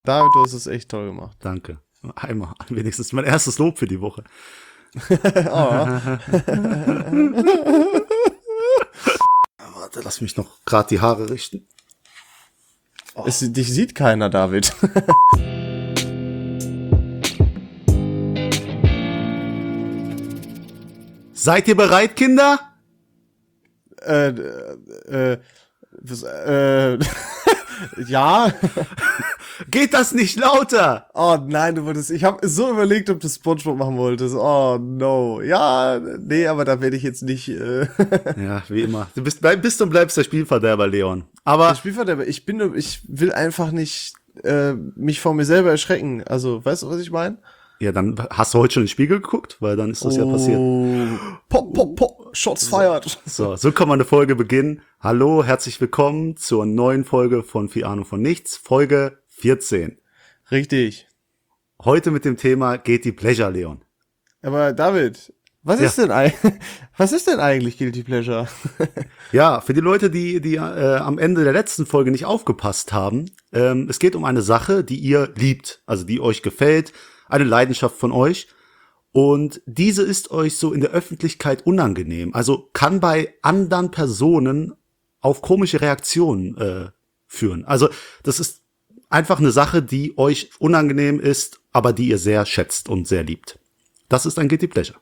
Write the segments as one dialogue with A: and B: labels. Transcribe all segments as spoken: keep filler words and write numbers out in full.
A: David, du hast es echt toll gemacht.
B: Danke. Einmal, wenigstens mein erstes Lob für die Woche.
A: Oh.
B: Warte, lass mich noch gerade die Haare richten.
A: Oh. Es, dich sieht keiner, David.
B: Seid ihr bereit, Kinder?
A: Äh, äh, das, äh, ja.
B: Geht das nicht lauter?
A: Oh nein, du wolltest, ich habe so überlegt, ob du SpongeBob machen wolltest. Oh no. Ja, nee, aber da werde ich jetzt nicht, äh
B: Ja, wie immer. Du bist, bleib, bist und bleibst der Spielverderber, Leon. Aber
A: der Spielverderber, ich bin, ich will einfach nicht äh, mich vor mir selber erschrecken. Also, weißt du, was ich meine?
B: ja, dann hast du heute schon in den Spiegel geguckt, weil dann ist das ja passiert.
A: Pop, pop, pop, Shots fired.
B: So, so kann man eine Folge beginnen. Hallo, herzlich willkommen zur neuen Folge von Viel Ahnung von Nichts, Folge vierzehn.
A: Richtig.
B: Heute mit dem Thema Guilty Pleasure, Leon.
A: Aber David, was
B: Ja.
A: ist denn eigentlich, was ist denn eigentlich Guilty Pleasure?
B: Ja, für die Leute, die die äh, am Ende der letzten Folge nicht aufgepasst haben, ähm, es geht um eine Sache, die ihr liebt, also die euch gefällt, eine Leidenschaft von euch. Und diese ist euch so in der Öffentlichkeit unangenehm. Also kann bei anderen Personen auf komische Reaktionen äh, führen. Also das ist einfach eine Sache, die euch unangenehm ist, aber die ihr sehr schätzt und sehr liebt. Das ist ein Guilty Pleasure.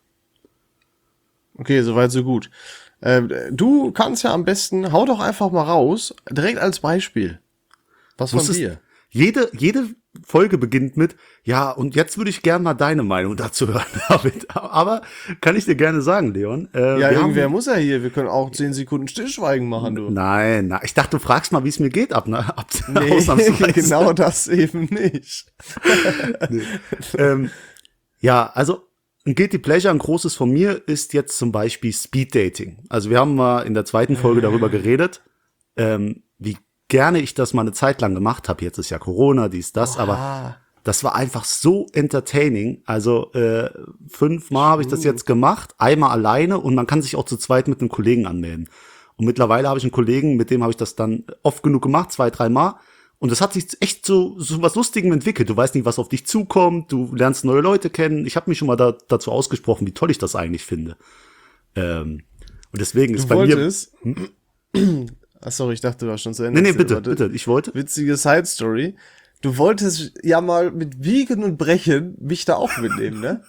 A: Okay, soweit so gut. Äh, du kannst ja am besten, hau doch einfach mal raus, direkt als Beispiel. Was von
B: Muss es-
A: dir?
B: Jede, jede Folge beginnt mit, ja, und jetzt würde ich gerne mal deine Meinung dazu hören, David. Aber kann ich dir gerne sagen, Leon. Äh,
A: Ja,
B: wir
A: irgendwer
B: haben,
A: muss ja hier, wir können auch zehn Sekunden Stillschweigen machen, du.
B: Nein, na, ich dachte, du fragst mal, wie es mir geht, ab, ne? ab
A: Nee,
B: ausnahmsweise.
A: genau das eben nicht.
B: ähm, ja, also ein Guilty Pleasure, ein großes von mir, ist jetzt zum Beispiel Speed Dating. Also wir haben mal in der zweiten Folge darüber geredet, ähm, wie gerne ich das mal eine Zeit lang gemacht habe. Jetzt ist ja Corona, dies, das, aber
A: Ah,
B: das war einfach so entertaining. Also äh, fünfmal habe ich das jetzt gemacht, einmal alleine und man kann sich auch zu zweit mit einem Kollegen anmelden. Und mittlerweile habe ich einen Kollegen, mit dem habe ich das dann oft genug gemacht, zwei, dreimal. Und das hat sich echt so, so was Lustigem entwickelt. Du weißt nicht, was auf dich zukommt, du lernst neue Leute kennen. Ich habe mich schon mal da, dazu ausgesprochen, wie toll ich das eigentlich finde. Ähm, und deswegen ist
A: du
B: bei
A: wolltest. Ach, sorry, ich dachte, du warst schon zu Ende.
B: mir... Nee, nee, bitte,
A: Warte.
B: bitte, ich wollte...
A: Witzige Side Story. Du wolltest ja mal mit Biegen und Brechen mich da auch mitnehmen, ne?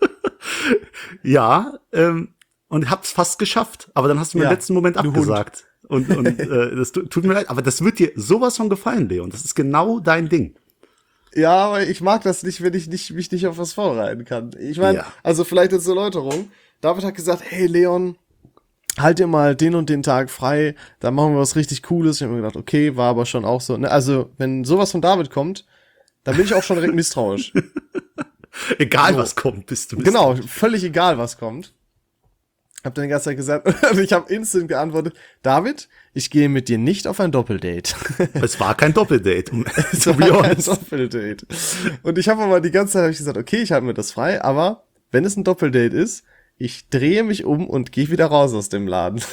B: Ja, ähm, und hab's fast geschafft. Aber dann hast du mir
A: Ja,
B: im letzten Moment
A: du Hund.
B: abgesagt. Und, und äh, das tu- tut mir leid, aber das wird dir sowas von gefallen, Leon. Das ist genau dein Ding.
A: Ja, aber ich mag das nicht, wenn ich nicht, mich nicht auf was vorbereiten kann. Ich meine,
B: Ja.
A: also vielleicht als Erläuterung. David hat gesagt, hey Leon, halt dir mal den und den Tag frei, da machen wir was richtig Cooles. Ich habe mir gedacht, okay, war aber schon auch so. Ne? Also, wenn sowas von David kommt, dann bin ich auch schon direkt misstrauisch.
B: Egal,
A: So.
B: was kommt, bist du.
A: Genau, völlig egal, was kommt. Hab dann die ganze Zeit gesagt, und ich habe instant geantwortet, David, ich gehe mit dir nicht auf ein Doppeldate.
B: Es war kein Doppeldate, um
A: Es
B: zu
A: war
B: be
A: kein
B: honest.
A: Doppeldate. Und ich habe aber die ganze Zeit hab ich gesagt, okay, ich halte mir das frei, aber wenn es ein Doppeldate ist, ich drehe mich um und gehe wieder raus aus dem Laden.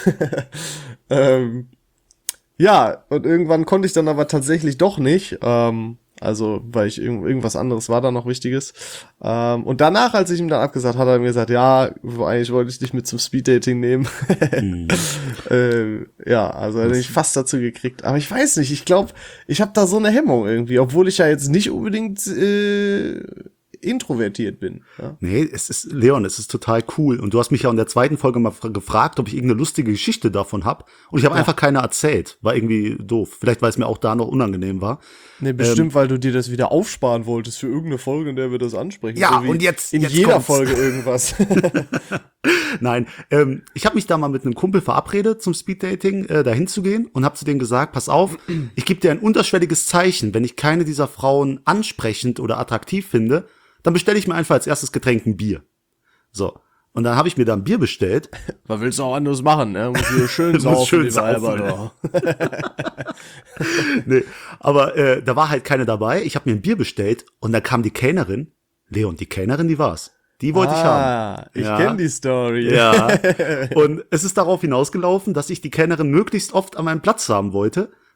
A: ähm, ja, und irgendwann konnte ich dann aber tatsächlich doch nicht. Ähm, also, weil ich irgend, irgendwas anderes war da noch Wichtiges. Ähm, und danach, als ich ihm dann abgesagt hatte, hat er mir gesagt, ja, eigentlich wollte ich dich mit zum Speeddating nehmen.
B: Hm.
A: äh, ja, also hätte ich fast dazu gekriegt. Aber ich weiß nicht, ich glaube, ich habe da so eine Hemmung irgendwie, obwohl ich ja jetzt nicht unbedingt äh, introvertiert bin. Ja?
B: Nee, es ist, Leon, es ist total cool. Und du hast mich ja in der zweiten Folge mal fra- gefragt, ob ich irgendeine lustige Geschichte davon hab. Und ich habe
A: Ja.
B: einfach keine erzählt. War irgendwie doof. Vielleicht, weil es mir auch da noch unangenehm war.
A: Nee, bestimmt, weil du dir das wieder aufsparen wolltest für irgendeine Folge, in der wir das ansprechen.
B: Ja,
A: wie
B: und jetzt-
A: in
B: jetzt
A: jeder
B: kommt's.
A: Folge irgendwas.
B: Nein, ähm, ich habe mich da mal mit einem Kumpel verabredet, zum Speeddating äh, dahin zu gehen und habe zu dem gesagt, pass auf, ich gebe dir ein unterschwelliges Zeichen, wenn ich keine dieser Frauen ansprechend oder attraktiv finde, dann bestelle ich mir einfach als erstes Getränk ein Bier. So, und dann habe ich mir da ein Bier bestellt.
A: Was willst du auch anderes machen, ne? Muss wieder schön
B: Muss
A: saufen,
B: schön
A: die
B: saufen,
A: Weiber da.
B: Nee, aber äh, da war halt keine dabei. Ich habe mir ein Bier bestellt und dann kam die Kellnerin. Leon, die Kellnerin, die war's. Die wollte ich haben.
A: Ah, ich
B: Ja.
A: kenn die Story.
B: Ja. Und es ist darauf hinausgelaufen, dass ich die Kellnerin möglichst oft an meinem Platz haben wollte,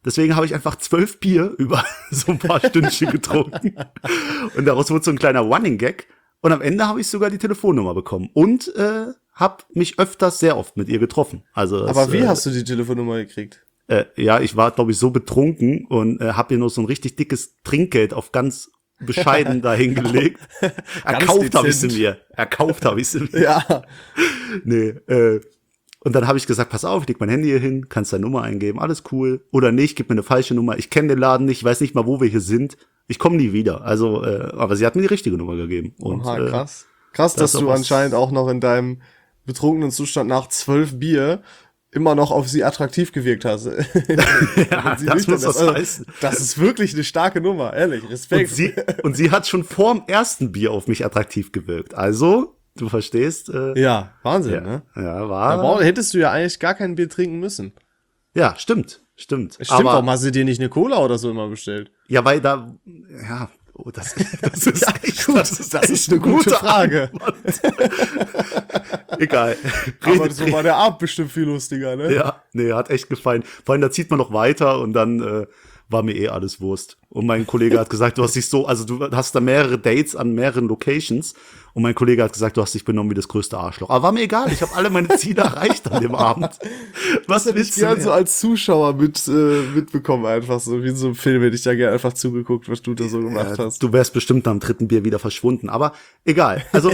B: Deswegen habe ich einfach zwölf Bier über so ein paar Stündchen getrunken. Und daraus wurde so ein kleiner Running Gag. Und am Ende habe ich sogar die Telefonnummer bekommen. Und äh, habe mich öfters sehr oft mit ihr getroffen. Also das,
A: Aber wie
B: äh,
A: hast du die Telefonnummer gekriegt?
B: Äh, ja, ich war, glaube ich, so betrunken und äh, habe ihr noch so ein richtig dickes Trinkgeld auf ganz bescheiden dahingelegt. Erkauft habe ich sie mir. Erkauft habe ich sie mir.
A: Ja.
B: Nee, äh, und dann habe ich gesagt, pass auf, ich leg mein Handy hier hin, kannst deine Nummer eingeben, alles cool. Oder nicht, gib mir eine falsche Nummer. Ich kenne den Laden nicht, ich weiß nicht mal, wo wir hier sind. Ich komme nie wieder. Also, äh, aber sie hat mir die richtige Nummer gegeben. Und,
A: Aha,
B: äh,
A: krass. Krass,
B: das
A: dass
B: ist
A: du
B: auch was-
A: anscheinend auch noch in deinem betrunkenen Zustand nach zwölf Bier immer noch auf sie attraktiv gewirkt hast.
B: ja,
A: Sie
B: das
A: nüchtern
B: muss
A: ist.
B: was
A: Also,
B: heißen.
A: das ist wirklich eine starke Nummer, ehrlich.
B: Und
A: Respekt.
B: sie, und sie hat schon vorm ersten Bier auf mich attraktiv gewirkt. Also, du verstehst, äh,
A: Ja, Wahnsinn,
B: ja,
A: ne?
B: ja,
A: Da
B: war,
A: brauch- hättest du ja eigentlich gar kein Bier trinken müssen.
B: ja, stimmt, stimmt.
A: Stimmt,
B: aber,
A: warum hast du dir nicht eine Cola oder so immer bestellt?
B: ja, weil da, ja, oh, das, das ist echt,
A: gut,
B: das ist,
A: das
B: echt
A: ist eine gute Frage.
B: Egal.
A: Aber
B: Redet-
A: so war der Abend bestimmt viel lustiger, ne?
B: Ja, nee, hat echt gefallen. Vor allem, da zieht man noch weiter und dann äh, war mir eh alles Wurst. Und mein Kollege hat gesagt, du hast dich so, also du hast da mehrere Dates an mehreren Locations und mein Kollege hat gesagt, du hast dich benommen wie das größte Arschloch. Aber war mir egal, ich habe alle meine Ziele erreicht an dem Abend. Was
A: hätte ich
B: willst du
A: gern
B: mehr?
A: so als Zuschauer mit, äh, mitbekommen, einfach so, wie in so einem Film hätte ich da gerne einfach zugeguckt, was du da so gemacht
B: Ja,
A: hast.
B: du wärst bestimmt am dritten Bier wieder verschwunden, aber egal. Also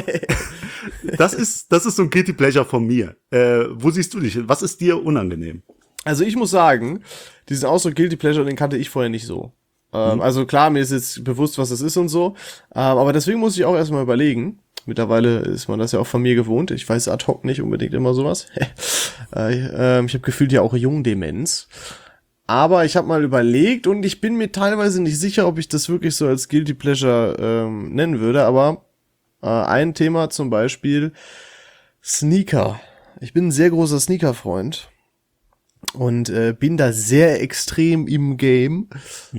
B: das ist das ist so ein Guilty Pleasure von mir. Äh, wo siehst du dich? Was ist dir unangenehm?
A: Also ich muss sagen, diesen Ausdruck Guilty Pleasure, den kannte ich vorher nicht so. Ähm, Also klar, mir ist jetzt bewusst, was das ist und so, ähm, aber deswegen muss ich auch erstmal überlegen. Mittlerweile ist man das ja auch von mir gewohnt. Ich weiß ad hoc nicht unbedingt immer sowas. äh, ähm, ich habe gefühlt ja auch Jungdemenz. Aber ich habe mal überlegt und ich bin mir teilweise nicht sicher, ob ich das wirklich so als Guilty Pleasure ähm, nennen würde. Aber äh, ein Thema zum Beispiel Sneaker. Ich bin ein sehr großer Sneaker-Freund und äh, bin da sehr extrem im Game,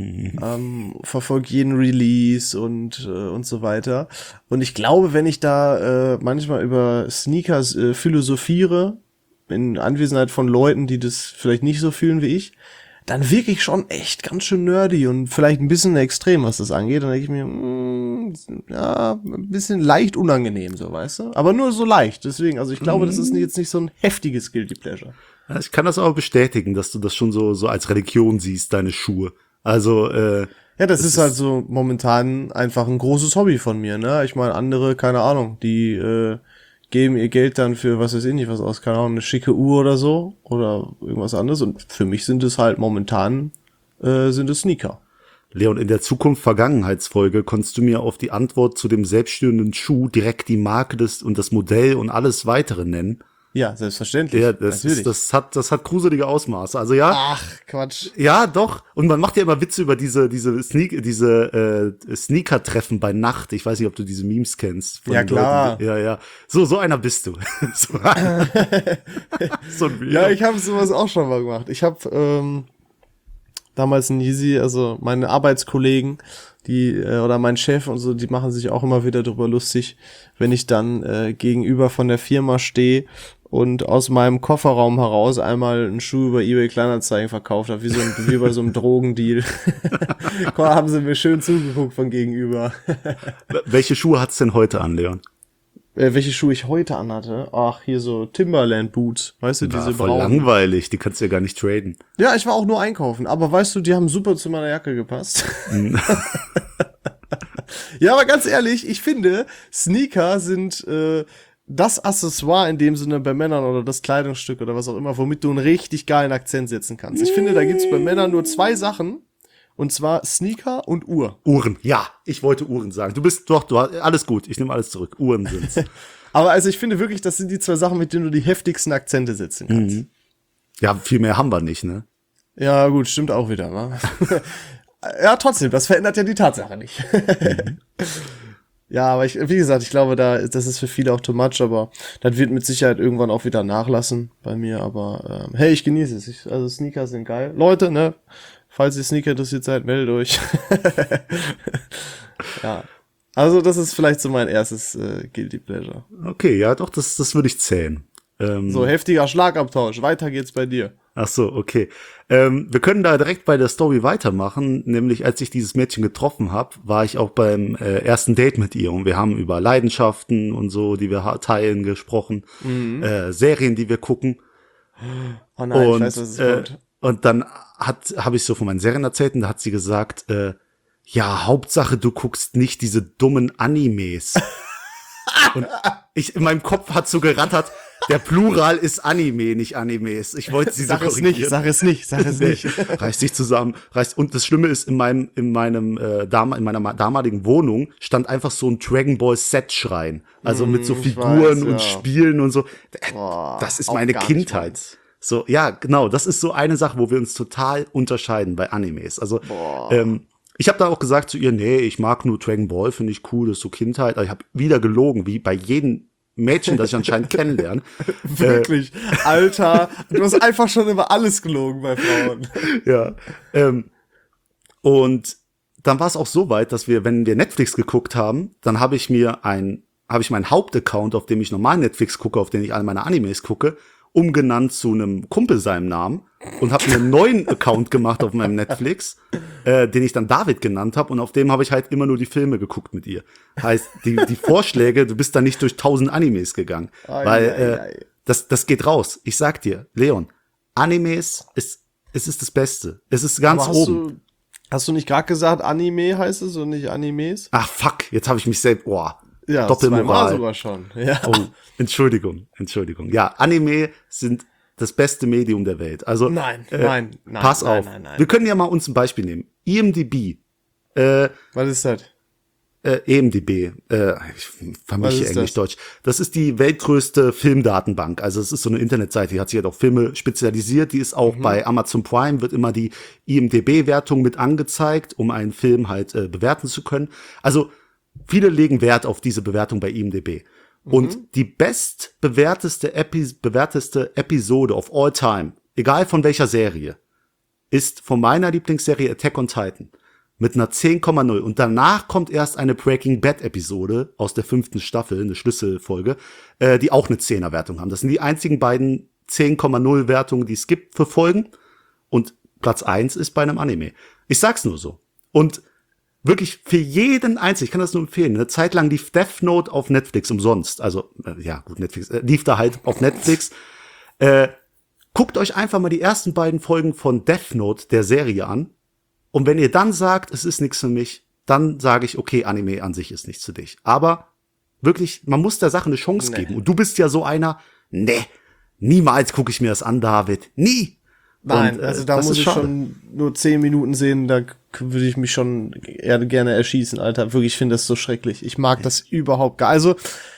A: ähm, verfolge jeden Release und äh, und so weiter. Und ich glaube, wenn ich da äh, manchmal über Sneakers äh, philosophiere, in Anwesenheit von Leuten, die das vielleicht nicht so fühlen wie ich, dann wirklich schon echt ganz schön nerdy und vielleicht ein bisschen extrem, was das angeht. Dann denke ich mir, mm, ja, ein bisschen leicht unangenehm, so, weißt du? Aber nur so leicht, deswegen, also ich glaube, das ist jetzt nicht so ein heftiges Guilty Pleasure.
B: Ja, ich kann das aber bestätigen, dass du das schon so so als Religion siehst, deine Schuhe. Also äh,
A: Ja, das, ist halt so momentan einfach ein großes Hobby von mir, ne? Ich meine, andere, keine Ahnung, die äh, geben ihr Geld dann für, was weiß ich nicht, was aus, keine Ahnung, eine schicke Uhr oder so oder irgendwas anderes. Und für mich sind es halt momentan, äh, sind es Sneaker.
B: Leon, in der Zukunft-Vergangenheitsfolge konntest du mir auf die Antwort zu dem selbststehenden Schuh direkt die Marke des und das Modell und alles weitere nennen.
A: Ja, selbstverständlich.
B: Ja, das, ist, das hat das hat gruselige Ausmaße. Also ja,
A: Ach, Quatsch.
B: ja, doch. Und man macht ja immer Witze über diese diese Sneak diese äh, Sneaker-Treffen bei Nacht. Ich weiß nicht, ob du diese Memes kennst. Von
A: Ja,
B: den
A: klar.
B: Leuten, die, ja, ja. So so einer bist du. so, so ein Video.
A: Ja, ich habe sowas auch schon mal gemacht. Ich habe ähm, damals in Yeezy, also meine Arbeitskollegen, die äh, oder mein Chef und so, die machen sich auch immer wieder drüber lustig, wenn ich dann äh, gegenüber von der Firma stehe und aus meinem Kofferraum heraus einmal einen Schuh über eBay Kleinanzeigen verkauft habe, wie so ein, wie bei so einem Drogendeal. Guck mal, haben sie mir schön zugeguckt von gegenüber.
B: Welche Schuhe hat's denn heute an, Leon?
A: Äh, welche Schuhe ich heute anhatte? Ach, hier so Timberland Boots, weißt du, diese
B: Ah, voll
A: braunen.
B: langweilig, die kannst du ja gar nicht traden.
A: Ja, ich war auch nur einkaufen, aber weißt du, die haben super zu meiner Jacke gepasst. Ja, aber ganz ehrlich, ich finde, Sneaker sind äh, das Accessoire in dem Sinne bei Männern oder das Kleidungsstück oder was auch immer, womit du einen richtig geilen Akzent setzen kannst. Ich finde, da gibt's bei Männern nur zwei Sachen, und zwar Sneaker und Uhr.
B: Uhren, ja, ich wollte Uhren sagen. Du bist doch, du hast alles gut, ich nehme alles zurück. Uhren sind's.
A: Aber also ich finde wirklich, das sind die zwei Sachen, mit denen du die heftigsten Akzente setzen kannst.
B: Mhm. Ja, viel mehr haben wir nicht, ne?
A: Ja, gut, stimmt auch wieder, wa? Ja, trotzdem, das verändert ja die Tatsache nicht. Mhm. Ja, aber ich, wie gesagt, ich glaube, da, das ist für viele auch too much, aber das wird mit Sicherheit irgendwann auch wieder nachlassen bei mir, aber ähm, hey, ich genieße es. Ich, also Sneaker sind geil. Leute, ne, falls ihr Sneaker interessiert seid, meldet euch. Ja, also das ist vielleicht so mein erstes äh, Guilty Pleasure.
B: Okay, ja, doch, das, das würde ich zählen. Ähm,
A: So, heftiger Schlagabtausch, weiter geht's bei dir.
B: Ach so, okay. Ähm, wir können da direkt bei der Story weitermachen, nämlich als ich dieses Mädchen getroffen habe, war ich auch beim äh, ersten Date mit ihr und wir haben über Leidenschaften und so, die wir teilen, gesprochen, mhm. äh, Serien, die wir gucken.
A: Oh nein,
B: und,
A: ich weiß, was es
B: äh,
A: kommt.
B: Und dann hat habe ich so von meinen Serien erzählt und da hat sie gesagt, äh, ja, Hauptsache du guckst nicht diese dummen Animes. Und ich in meinem Kopf hat so gerattert, der Plural ist Anime, nicht Animes. Ich wollte sie
A: sag
B: so
A: es nicht, sag es nicht, sag es nicht.
B: Nee, reißt sich zusammen, reißt. Und das Schlimme ist, in meinem, in meinem, äh, Dam in meiner damaligen Wohnung stand einfach so ein Dragon Ball Set Schrein. Also mit so Figuren weiß, ja. und Spielen und so. Boah, das ist meine Kindheit. Nicht, so, ja, genau. Das ist so eine Sache, wo wir uns total unterscheiden bei Animes. Also, ähm, ich habe da auch gesagt zu ihr, nee, ich mag nur Dragon Ball, finde ich cool, das ist so Kindheit. Aber ich habe wieder gelogen, wie bei jedem Mädchen, das ich anscheinend kennenlerne.
A: Wirklich, äh, Alter, du hast einfach schon über alles gelogen bei Frauen.
B: Ja, ähm, und dann war es auch so weit, dass wir, wenn wir Netflix geguckt haben, dann habe ich mir ein, habe ich meinen Hauptaccount, auf dem ich normal Netflix gucke, auf den ich alle meine Animes gucke, umgenannt zu einem Kumpel seinem Namen und habe mir einen neuen Account gemacht auf meinem Netflix, äh, den ich dann David genannt habe und auf dem habe ich halt immer nur die Filme geguckt mit ihr. Heißt, die die Vorschläge, du bist da nicht durch tausend Animes gegangen, ai, weil äh, ai, ai. das das geht raus. Ich sag dir, Leon, Animes ist es ist das Beste. Es ist ganz
A: hast
B: oben.
A: Du, hast du nicht gerade gesagt, Anime heißt es und nicht Animes?
B: Ach fuck, jetzt habe ich mich selbst. Oh.
A: Ja, Doppelmoral sogar schon. Ja.
B: Oh, Entschuldigung, Entschuldigung. Ja, Anime sind das beste Medium der Welt. Also
A: nein,
B: äh,
A: nein, nein.
B: Pass
A: nein,
B: auf.
A: Nein, nein, nein.
B: Wir können ja mal uns ein Beispiel nehmen. I M D B. Äh,
A: Was ist das?
B: Äh, E M D B. Äh, ich vermische Englisch-Deutsch. Das? das ist die weltgrößte Filmdatenbank. Also es ist so eine Internetseite, die hat sich halt auf Filme spezialisiert. Die ist auch mhm. bei Amazon Prime, wird immer die I M D B-Wertung mit angezeigt, um einen Film halt äh, bewerten zu können. Also viele legen Wert auf diese Bewertung bei I M D B. Mhm. Und die bestbewerteste Epi- bewerteste Episode of all time, egal von welcher Serie, ist von meiner Lieblingsserie Attack on Titan mit einer zehn Komma null. Und danach kommt erst eine Breaking Bad Episode aus der fünften Staffel, eine Schlüsselfolge, äh, die auch eine zehner Wertung haben. Das sind die einzigen beiden zehn Komma null Wertungen, die es gibt für Folgen. Und Platz eins ist bei einem Anime. Ich sag's nur so. Und wirklich für jeden Einzelnen, ich kann das nur empfehlen, eine Zeit lang lief Death Note auf Netflix umsonst. Also, äh, ja, gut, Netflix, äh, lief da halt auf Netflix. Äh, guckt euch einfach mal die ersten beiden Folgen von Death Note, der Serie, an. Und wenn ihr dann sagt, es ist nichts für mich, dann sage ich, okay, Anime an sich ist nichts für dich. Aber wirklich, man muss der Sache eine Chance nee. geben. Und du bist ja so einer, nee, niemals gucke ich mir das an, David. Nie.
A: Nein,
B: und, äh,
A: also da muss ich schade. schon nur zehn Minuten sehen, da würde ich mich schon eher gerne erschießen, Alter. Wirklich, ich finde das so schrecklich. Ich mag das überhaupt gar. Also,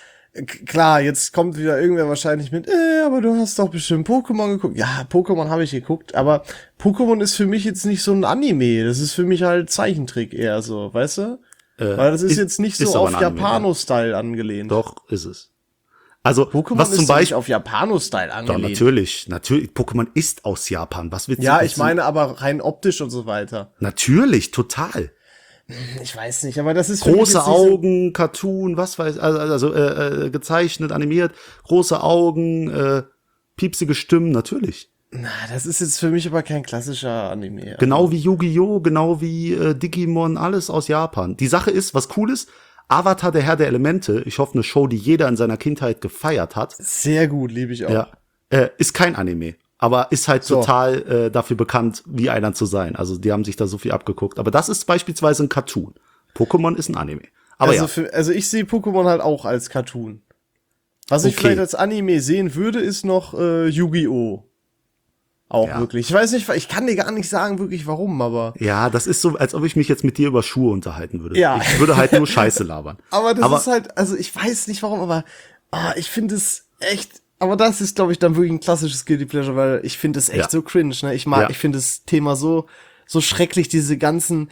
A: klar, jetzt kommt wieder irgendwer wahrscheinlich mit, äh, aber du hast doch bestimmt Pokémon geguckt. Ja, Pokémon habe ich geguckt, aber Pokémon ist für mich jetzt nicht so ein Anime. Das ist für mich halt Zeichentrick eher so, weißt du? Äh, Weil das ist, ist jetzt nicht so auf Japano-Style angelehnt.
B: Doch, ist es. Also,
A: Pokémon
B: was zum
A: ist
B: Beispiel
A: auf Japano-Style angelehnt.
B: Doch, natürlich, natürlich. Pokémon ist aus Japan. Was willst du?
A: Ja, ich meine aber rein optisch und so weiter.
B: Natürlich, total.
A: Ich weiß nicht, aber das ist
B: große Augen, so Cartoon, was weiß, also, also äh, gezeichnet, animiert, große Augen, äh, piepsige Stimmen, natürlich.
A: Na, das ist jetzt für mich aber kein klassischer Anime.
B: Genau also. wie Yu-Gi-Oh, genau wie äh, Digimon, alles aus Japan. Die Sache ist, was cool ist, Avatar, der Herr der Elemente, ich hoffe, eine Show, die jeder in seiner Kindheit gefeiert hat.
A: Sehr gut, liebe ich auch.
B: Ja, äh, ist kein Anime. Aber ist halt so. total äh, dafür bekannt, wie einer zu sein. Also die haben sich da so viel abgeguckt. Aber das ist beispielsweise ein Cartoon. Pokémon ist ein Anime. Aber
A: also,
B: ja.
A: für, also ich sehe Pokémon halt auch als Cartoon. Was ich okay. vielleicht als Anime sehen würde, ist noch äh, Yu-Gi-Oh! Auch ja. wirklich. Ich weiß nicht, ich kann dir gar nicht sagen wirklich warum, aber...
B: Ja, das ist so, als ob ich mich jetzt mit dir über Schuhe unterhalten würde.
A: Ja.
B: Ich würde halt nur Scheiße labern.
A: aber das aber ist halt, also ich weiß nicht warum, aber ah, ich finde es echt... Aber das ist, glaube ich, dann wirklich ein klassisches Guilty Pleasure, weil ich finde es echt ja. so cringe, ne? Ich mag, ja. ich finde das Thema so, so schrecklich, diese ganzen,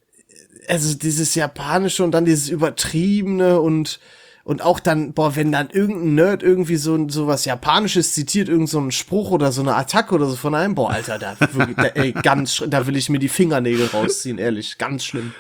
A: also dieses Japanische und dann dieses Übertriebene und, und auch dann, boah, wenn dann irgendein Nerd irgendwie so, so was Japanisches zitiert, irgend so einen Spruch oder so eine Attacke oder so von einem, boah, Alter, da, wirklich, da ey, ganz, da will ich mir die Fingernägel rausziehen, ehrlich, ganz schlimm.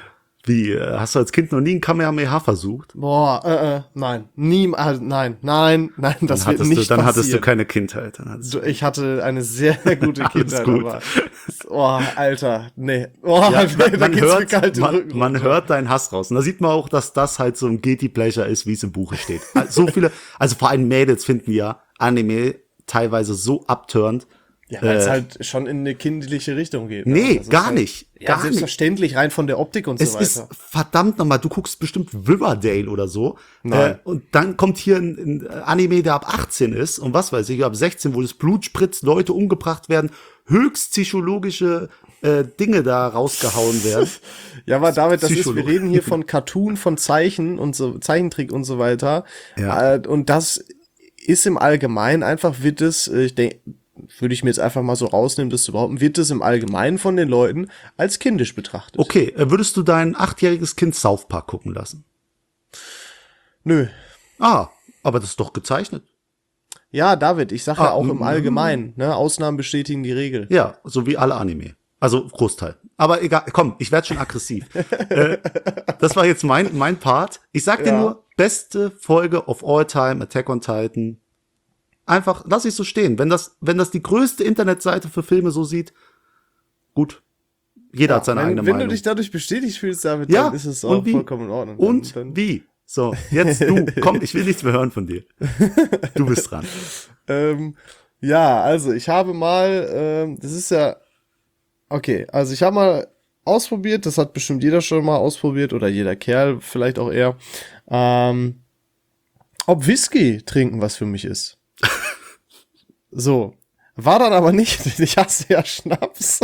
B: Wie, äh, hast du als Kind noch nie ein Kamehameha versucht?
A: Boah, äh, äh, nein. Nie, äh, nein, nein, nein, das
B: Dann
A: wird
B: hattest
A: nicht
B: du, dann
A: passieren.
B: hattest du keine Kindheit. Dann hattest
A: Du, ich hatte eine sehr gute Kindheit,
B: gut.
A: aber oh, Alter, nee. Oh,
B: Ja,
A: nee,
B: man,
A: da
B: man,
A: geht's mir
B: hört,
A: kalt den Rücken
B: man, man
A: runter.
B: hört deinen Hass raus. Und da sieht man auch, dass das halt so ein Guilty Pleasure ist, wie es im Buche steht. Also so viele, also vor allem Mädels finden ja Anime teilweise so abturnt.
A: Ja, weil es
B: Äh,
A: halt schon in eine kindliche Richtung geht. Ne?
B: Nee,
A: Das ist
B: gar
A: halt,
B: nicht.
A: Ja,
B: Gar nicht.
A: selbstverständlich, rein von der Optik und
B: Es
A: so
B: ist
A: weiter.
B: verdammt nochmal, du guckst bestimmt Riverdale oder so.
A: Nein.
B: Äh, und dann kommt hier ein, ein Anime, der ab achtzehn ist und was weiß ich, ab sechzehn, wo das Blut spritzt, Leute umgebracht werden, höchst psychologische äh, Dinge da rausgehauen werden.
A: Ja, aber David, das ist, wir
B: Psychologe.
A: reden hier von Cartoon, von Zeichen und so, Zeichentrick und so weiter.
B: Ja.
A: Äh, und das ist im Allgemeinen einfach, wird es, äh, ich denke, würde ich mir jetzt einfach mal so rausnehmen, das zu behaupten, wird es im Allgemeinen von den Leuten als kindisch betrachtet.
B: Okay, äh, würdest du dein achtjähriges Kind South Park gucken lassen?
A: Nö.
B: Ah, aber das ist doch gezeichnet.
A: Ja, David, ich sage ja
B: Ah,
A: auch
B: mm,
A: im Allgemeinen, ne, Ausnahmen bestätigen die Regel.
B: Ja, so wie alle Anime. Also Großteil. Aber egal, komm, ich werde schon aggressiv. äh, das war jetzt mein mein Part. Ich sag dir
A: Ja.
B: nur, beste Folge of all time, Attack on Titan. Einfach, lass ich so stehen. Wenn das, wenn das die größte Internetseite für Filme so sieht, gut. Jeder hat seine
A: wenn,
B: eigene
A: wenn
B: Meinung.
A: du dich dadurch bestätigt fühlst, David,
B: ja,
A: dann ist es auch
B: und wie?
A: vollkommen in Ordnung.
B: Und
A: dann, dann,
B: wie? So, jetzt du. Komm, ich will nichts mehr hören von dir. Du bist dran.
A: Ähm, ja, also ich habe mal, ähm, das ist ja, okay, also ich habe mal ausprobiert, das hat bestimmt jeder schon mal ausprobiert oder jeder Kerl vielleicht auch eher, ähm, ob Whisky trinken was für mich ist. So, war dann aber nicht, ich hasse ja Schnaps.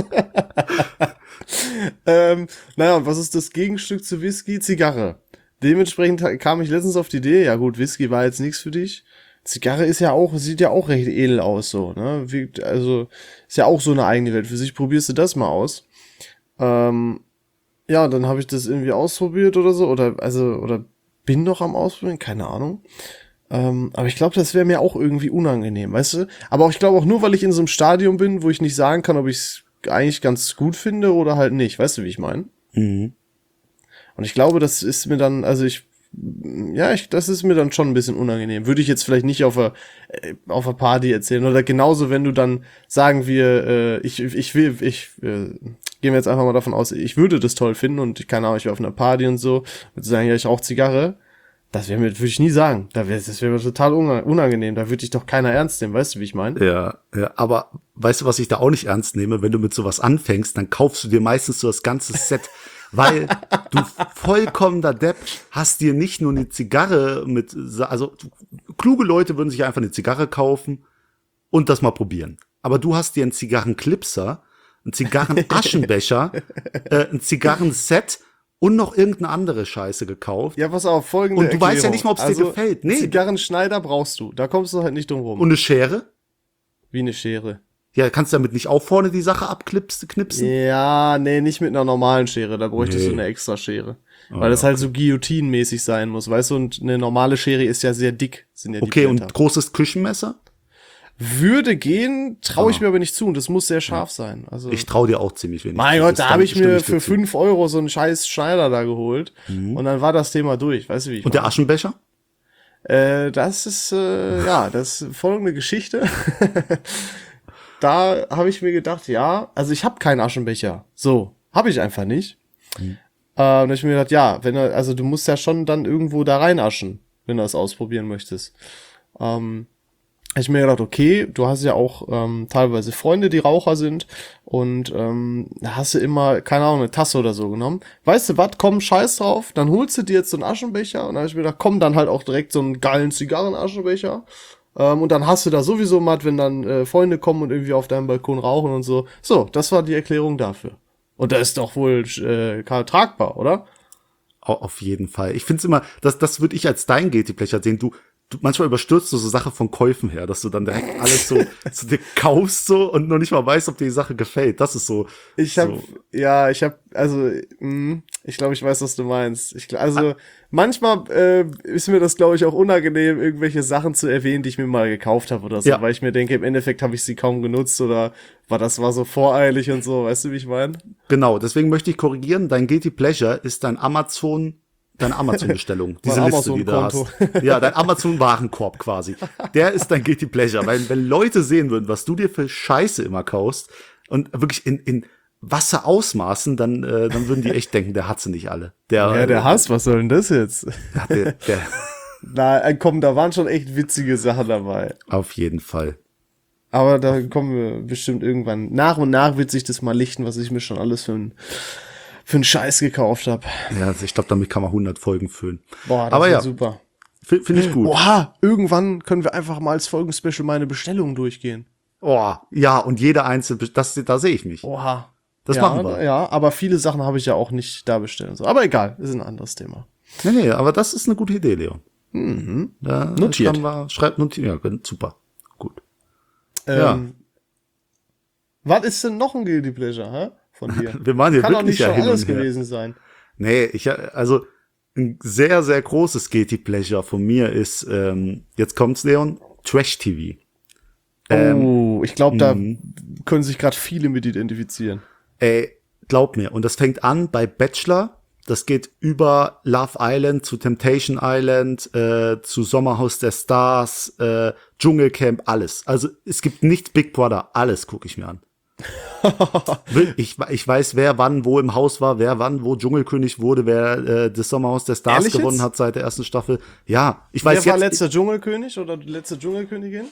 A: ähm, naja, und was ist das Gegenstück zu Whisky? Zigarre. Dementsprechend ha- kam ich letztens auf die Idee, ja gut, Whisky war jetzt nichts für dich. Zigarre ist ja auch, sieht ja auch recht edel aus, so, ne? Wie, also, ist ja auch so eine eigene Welt für sich. Probierst du das mal aus? Ähm, ja, dann habe ich das irgendwie ausprobiert oder so, oder, also, oder bin noch am Ausprobieren, keine Ahnung. Ähm, aber ich glaube, das wäre mir auch irgendwie unangenehm, weißt du? Aber auch, ich glaube auch nur, weil ich in so einem Stadium bin, wo ich nicht sagen kann, ob ich es eigentlich ganz gut finde oder halt nicht. Weißt du, wie ich meine?
B: Mhm.
A: Und ich glaube, das ist mir dann, also ich, ja, ich, das ist mir dann schon ein bisschen unangenehm. Würde ich jetzt vielleicht nicht auf einer, äh, auf einer Party erzählen. Oder genauso, wenn du dann sagen wir, äh, ich, ich will, ich, äh, gehen wir jetzt einfach mal davon aus, ich würde das toll finden und ich keine Ahnung, ich wäre auf einer Party und so, würde sagen, ja, ich rauche Zigarre. Das wäre mir, würde ich nie sagen. Da wär, das wäre mir total unangenehm. Da würde ich doch keiner ernst nehmen. Weißt du, wie ich meine?
B: Ja, ja, aber weißt du, was ich da auch nicht ernst nehme? Wenn du mit sowas anfängst, dann kaufst du dir meistens so das ganze Set, weil du vollkommener Depp hast dir nicht nur eine Zigarre mit, also kluge Leute würden sich einfach eine Zigarre kaufen und das mal probieren. Aber du hast dir einen Zigarrenclipser, einen Zigarrenaschenbecher, äh, ein Zigarrenset und noch irgendeine andere Scheiße gekauft.
A: Ja, pass auf, folgende
B: Und du
A: Erklärung.
B: weißt ja nicht mal, ob es
A: also,
B: dir gefällt. Nee.
A: Zigarrenschneider brauchst du. Da kommst du halt nicht drum rum.
B: Und eine Schere?
A: Wie eine Schere.
B: Ja, kannst du damit nicht auch vorne die Sache abknipsen? Knipsen?
A: Ja, nee, nicht mit einer normalen Schere. Da bräuchtest
B: Nee.
A: du eine extra Schere.
B: Oh,
A: Weil das halt so guillotinenmäßig sein muss, weißt du? Und eine normale Schere ist ja sehr dick, sind ja die
B: Okay,
A: Blätter.
B: und großes Küchenmesser?
A: Würde gehen, traue ich
B: Ah.
A: mir aber nicht zu. Und das muss sehr scharf sein. Also,
B: Ich trau dir auch ziemlich wenig.
A: mein
B: zu.
A: Gott,
B: Das
A: da
B: kann-
A: habe ich
B: stimme
A: mir
B: dir
A: für
B: zu.
A: fünf Euro so einen scheiß Schneider da geholt. Und dann war das Thema durch, weißt du, wie ich
B: Und der
A: meine?
B: Aschenbecher?
A: Äh, das ist, äh, ja, das ist folgende Geschichte. Da habe ich mir gedacht, ja, also ich habe keinen Aschenbecher. So, habe ich einfach nicht.
B: Mhm.
A: Äh, und da hab ich mir gedacht, ja, wenn er, also du musst ja schon dann irgendwo da reinaschen, wenn du das ausprobieren möchtest. Ähm, hab ich mir gedacht, okay, du hast ja auch ähm, teilweise Freunde, die Raucher sind und ähm, da hast du immer, keine Ahnung, eine Tasse oder so genommen. Weißt du was, komm, scheiß drauf, dann holst du dir jetzt so einen Aschenbecher und dann hab ich mir gedacht, komm, dann halt auch direkt so einen geilen Zigarrenaschenbecher. Ähm, und dann hast du da sowieso matt, wenn dann äh, Freunde kommen und irgendwie auf deinem Balkon rauchen und so. So, das war die Erklärung dafür. Und das ist doch wohl äh, tragbar, oder?
B: Au- Auf jeden Fall. Ich find's immer, das, das würde ich als dein Guilty Pleasure sehen. Du, du, manchmal überstürzt du so Sache von Käufen her, dass du dann direkt alles so, so dir kaufst so und noch nicht mal weißt, ob dir die Sache gefällt. Das ist so.
A: Ich hab,
B: so.
A: ja, ich hab, also, mh, ich glaube, ich weiß, was du meinst. Ich, also, ah. manchmal äh, ist mir das, glaube ich, auch unangenehm, irgendwelche Sachen zu erwähnen, die ich mir mal gekauft habe oder so, ja. weil ich mir denke, im Endeffekt habe ich sie kaum genutzt oder war das war so voreilig und so, weißt du, wie ich meine?
B: Genau, deswegen möchte ich korrigieren, dein Guilty Pleasure ist dein Amazon Deine Amazon-Bestellung, diese Liste, Amazon die du hast. Ja, dein Amazon-Warenkorb quasi. Der ist dein Guilty Pleasure. Weil wenn Leute sehen würden, was du dir für Scheiße immer kaufst und wirklich in, in Wasserausmaßen, dann, äh, dann würden die echt denken, der hat sie nicht alle. Der,
A: ja, der Hass, was soll denn das jetzt?
B: Ja, der, der
A: Na, komm, da waren schon echt witzige Sachen dabei.
B: Auf jeden Fall.
A: Aber da kommen wir bestimmt irgendwann. Nach und nach wird sich das mal lichten, was ich mir schon alles für ein für einen Scheiß gekauft habe.
B: Ja, also ich glaube, damit kann man hundert Folgen füllen.
A: Boah, das
B: Aber
A: ist
B: ja,
A: super.
B: Finde ich gut.
A: Oha, irgendwann können wir einfach mal als Folgenspecial meine Bestellungen durchgehen.
B: Oh, ja, und jede einzelne, das, da sehe ich mich.
A: Oha.
B: Das
A: ja,
B: machen wir.
A: Ja, aber viele Sachen habe ich ja auch nicht da bestellt. So. Aber egal, ist ein anderes Thema.
B: Nee, nee, aber das ist eine gute Idee, Leon.
A: Mhm.
B: Da
A: notiert.
B: Wir, schreibt notiert, ja, super. Gut.
A: Ähm,
B: ja.
A: Was ist denn noch ein Guilty Pleasure, hä? Von dir?
B: Wir waren hier
A: Kann doch
B: wirklich
A: nicht schon
B: ja
A: alles gewesen sein.
B: Nee, ich, also, ein sehr, sehr großes Guilty Pleasure von mir ist, ähm, jetzt kommt's, Leon, Trash-T V.
A: Ähm, oh, ich glaube, da können sich gerade viele mit identifizieren.
B: Ey, glaub mir. Und das fängt an bei Bachelor. Das geht über Love Island zu Temptation Island, äh, zu Sommerhaus der Stars, äh, Dschungelcamp, alles. Also es gibt nicht Big Brother, alles gucke ich mir an. ich, ich weiß, wer wann wo im Haus war, wer wann wo Dschungelkönig wurde, wer äh, das Sommerhaus der Stars
A: Ehrlich
B: gewonnen
A: jetzt?
B: hat seit der ersten Staffel. Ja, ich weiß
A: jetzt. Wer war
B: jetzt,
A: letzter Dschungelkönig oder letzte Dschungelkönigin?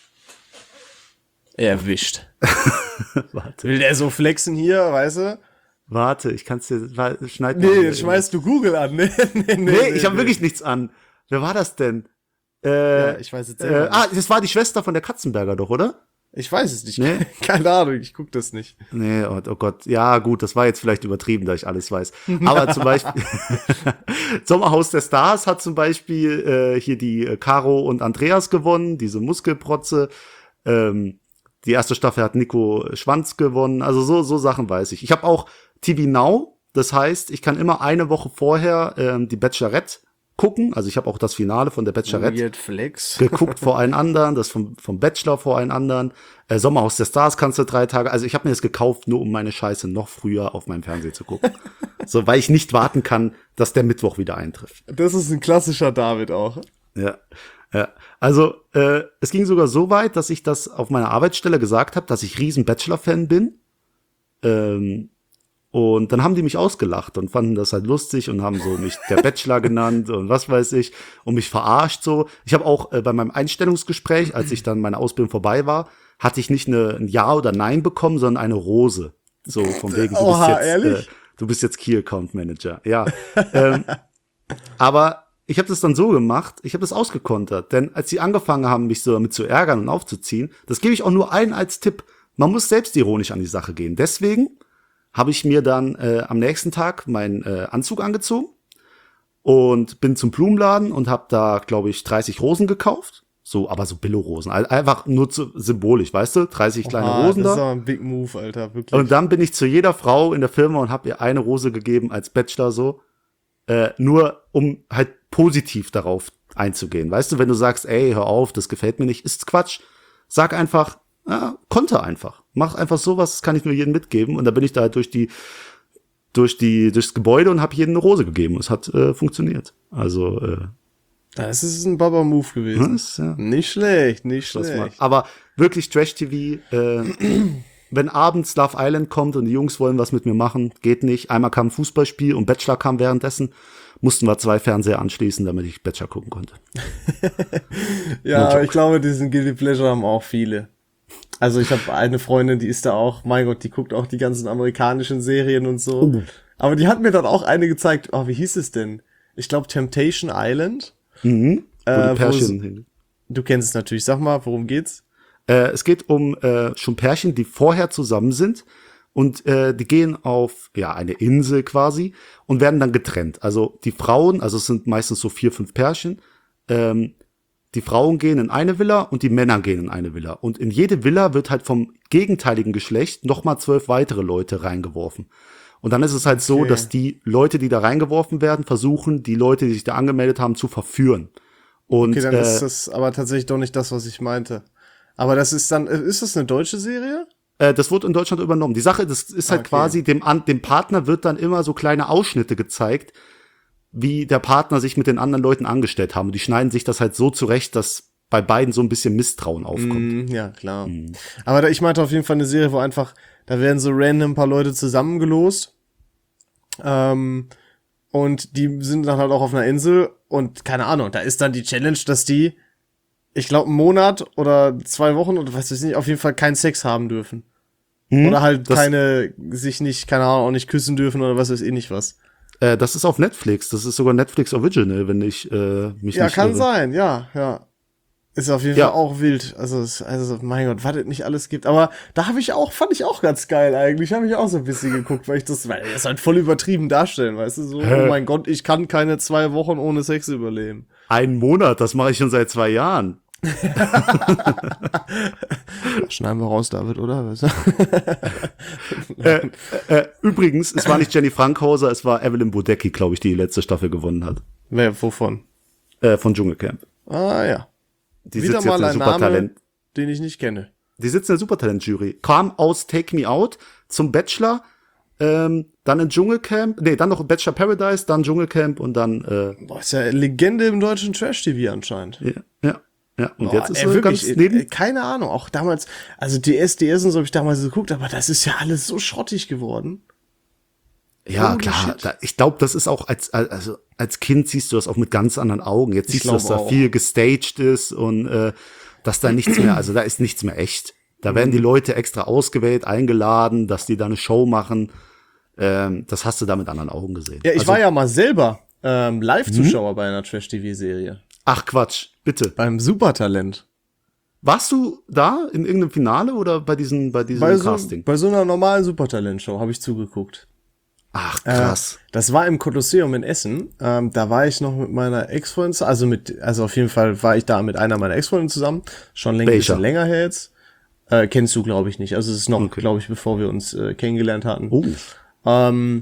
A: Erwischt.
B: Warte.
A: Will der so flexen hier, weißt du?
B: Warte, ich kann's dir, schneid
A: Nee, jetzt schmeißt du Google an. Nee, nee, nee,
B: nee,
A: nee
B: ich habe
A: nee.
B: wirklich nichts an. Wer war das denn? Äh,
A: ja, ich weiß jetzt selber
B: äh, Ah, das war die Schwester von der Katzenberger doch, oder?
A: Ich weiß es nicht.
B: Nee?
A: Keine Ahnung, ich guck das nicht.
B: Nee, oh, oh Gott. Ja, gut, das war jetzt vielleicht übertrieben, da ich alles weiß. Aber zum Beispiel Sommerhaus der Stars hat zum Beispiel äh, hier die äh, Caro und Andreas gewonnen, diese Muskelprotze. Ähm, die erste Staffel hat Nico Schwanz gewonnen. Also so so Sachen weiß ich. Ich habe auch T V Now, das heißt, ich kann immer eine Woche vorher ähm, die Bachelorette gucken. Also ich habe auch das Finale von der Bachelorette
A: Weird Flex.
B: geguckt vor allen anderen, das vom, vom Bachelor vor allen anderen. Äh, Sommerhaus der Stars kannst du drei Tage. Also ich habe mir das gekauft, nur um meine Scheiße noch früher auf meinem Fernseher zu gucken. So, weil ich nicht warten kann, dass der Mittwoch wieder eintrifft.
A: Das ist ein klassischer David auch.
B: Ja, ja. Also äh, es ging sogar so weit, dass ich das auf meiner Arbeitsstelle gesagt habe, dass ich riesen Bachelor-Fan bin. Ähm, Und dann haben die mich ausgelacht und fanden das halt lustig und haben so mich der Bachelor genannt und was weiß ich und mich verarscht so. Ich habe auch äh, bei meinem Einstellungsgespräch, als ich dann meine Ausbildung vorbei war, hatte ich nicht eine, ein Ja oder Nein bekommen, sondern eine Rose. So von wegen, du
A: Oha,
B: bist jetzt,
A: ehrlich?
B: Äh, du bist jetzt Key Account Manager. Ja, ähm, aber ich habe das dann so gemacht, ich habe das ausgekontert, denn als sie angefangen haben, mich so damit zu ärgern und aufzuziehen, das gebe ich auch nur allen als Tipp. Man muss selbstironisch an die Sache gehen. Deswegen habe ich mir dann äh, am nächsten Tag meinen äh, Anzug angezogen und bin zum Blumenladen und habe da, glaube ich, dreißig Rosen gekauft. So, aber so Billo-Rosen. Also einfach nur zu, symbolisch, weißt du? dreißig kleine
A: Oha,
B: Rosen da.
A: Das ist aber ein Big Move, Alter, wirklich.
B: Und dann bin ich zu jeder Frau in der Firma und habe ihr eine Rose gegeben als Bachelor so. Äh, nur um halt positiv darauf einzugehen. Weißt du, wenn du sagst, ey, hör auf, das gefällt mir nicht, ist Quatsch. Sag einfach, ja, konnte einfach. Mach einfach sowas, das kann ich nur jedem mitgeben. Und da bin ich da halt durch die, durch die, durchs Gebäude und habe jedem eine Rose gegeben. Es hat äh, funktioniert. Also, äh,
A: das ist ein Baba-Move gewesen.
B: das, ja,
A: Nicht schlecht, nicht
B: das mal.
A: schlecht.
B: Aber wirklich Trash-T V, äh, wenn abends Love Island kommt und die Jungs wollen was mit mir machen, geht nicht. Einmal kam ein Fußballspiel und Bachelor kam währenddessen. Mussten wir zwei Fernseher anschließen, damit ich Bachelor gucken konnte.
A: Ja, aber ich glaube, diesen Guilty Pleasure haben auch viele. Also ich habe eine Freundin, die ist da auch, mein Gott, die guckt auch die ganzen amerikanischen Serien und so.
B: Oh.
A: Aber die hat mir dann auch eine gezeigt, oh, wie hieß es denn? Ich glaube Temptation Island.
B: Mhm. Wo
A: Äh,
B: die Pärchen hin.
A: Du kennst es natürlich, sag mal, worum geht's?
B: Äh, es geht um äh, schon Pärchen, die vorher zusammen sind und äh, die gehen auf ja eine Insel quasi und werden dann getrennt. Also die Frauen, also es sind meistens so vier, fünf Pärchen, ähm, die Frauen gehen in eine Villa und die Männer gehen in eine Villa. Und in jede Villa wird halt vom gegenteiligen Geschlecht nochmal zwölf weitere Leute reingeworfen. Und dann ist es halt so,
A: Okay.
B: dass die Leute, die da reingeworfen werden, versuchen, die Leute, die sich da angemeldet haben, zu verführen. Und
A: Okay, dann
B: äh,
A: ist das aber tatsächlich doch nicht das, was ich meinte. Aber das ist dann, ist das eine deutsche Serie?
B: äh, das wurde in Deutschland übernommen. Die Sache, das ist halt
A: Okay.
B: quasi, dem, An- dem Partner wird dann immer so kleine Ausschnitte gezeigt, wie der Partner sich mit den anderen Leuten angestellt haben. Und die schneiden sich das halt so zurecht, dass bei beiden so ein bisschen Misstrauen aufkommt.
A: Mm, ja, klar. Aber da, ich meinte auf jeden Fall eine Serie, wo einfach, da werden so random ein paar Leute zusammengelost. Ähm, und die sind dann halt auch auf einer Insel und keine Ahnung, da ist dann die Challenge, dass die, ich glaube, einen Monat oder zwei Wochen oder was weiß ich nicht, auf jeden Fall keinen Sex haben dürfen.
B: Hm?
A: Oder halt
B: das,
A: keine, sich nicht, keine Ahnung, auch nicht küssen dürfen oder was weiß ich nicht was.
B: Äh, das ist auf Netflix. Das ist sogar Netflix Original, wenn ich äh, mich
A: Ja,
B: nicht
A: kann
B: irre.
A: sein, ja, ja. Ist auf jeden
B: Ja.
A: Fall auch wild. Also, es- also mein Gott, was es nicht alles gibt. Aber da habe ich auch, fand ich auch ganz geil eigentlich. Habe ich auch so ein bisschen geguckt, weil ich das, weil das halt voll übertrieben darstellen, weißt du, so,
B: Hä?
A: oh mein Gott, ich kann keine zwei Wochen ohne Sex überleben.
B: Ein Monat, das mache ich schon seit zwei Jahren.
A: Schneiden wir raus, David, oder? Was?
B: äh, äh, übrigens, es war nicht Jenny Frankhauser, es war Evelyn Bodecki, glaube ich, die die letzte Staffel gewonnen hat.
A: Wer, wovon?
B: Äh, von Dschungelcamp.
A: Ah, ja.
B: Die
A: Wieder
B: sitzt jetzt
A: mal
B: in der
A: ein Name,
B: Supertalent.
A: den ich nicht kenne.
B: Die sitzt in der Supertalent-Jury. Kam aus Take Me Out zum Bachelor, ähm, dann in Dschungelcamp, nee, dann noch Bachelor Paradise, dann Dschungelcamp und dann, äh,
A: Boah, ist ja eine Legende im deutschen Trash-T V anscheinend.
B: ja, ja, ja. Und
A: Boah,
B: jetzt ist
A: ey,
B: sie
A: wirklich,
B: ganz
A: ey,
B: neben.
A: keine Ahnung, auch damals, also D S D S und so habe ich damals geguckt, aber das ist ja alles so schrottig geworden.
B: Ja,
A: Holy
B: klar.
A: shit.
B: Da, ich glaube, das ist auch als, also als Kind siehst du das auch mit ganz anderen Augen. Jetzt
A: Ich
B: siehst du, dass
A: glaube
B: da
A: auch.
B: viel gestaged ist und äh, dass da nichts mehr, also da ist nichts mehr echt. Da werden die Leute extra ausgewählt, eingeladen, dass die da eine Show machen. Ähm, das hast du da mit anderen Augen gesehen.
A: Ja, ich
B: also,
A: war ja mal selber ähm, Live-Zuschauer bei einer Trash-T V-Serie.
B: Ach Quatsch, bitte.
A: Beim Supertalent.
B: Warst du da in irgendeinem Finale oder bei diesem, bei diesem
A: Bei so,
B: Casting?
A: bei so einer normalen Supertalent-Show habe ich zugeguckt.
B: Ach krass.
A: Äh, das war im Kolosseum in Essen. Ähm, da war ich noch mit meiner Ex-Freundin, also mit, also auf jeden Fall war ich da mit einer meiner Ex-Freundinnen zusammen. Schon länger,
B: Welcher?
A: bisschen länger her jetzt. Äh, kennst du, glaube ich, nicht. Also es ist noch,
B: Okay.
A: glaube ich, bevor wir uns äh, kennengelernt hatten.
B: Oh.
A: Ähm,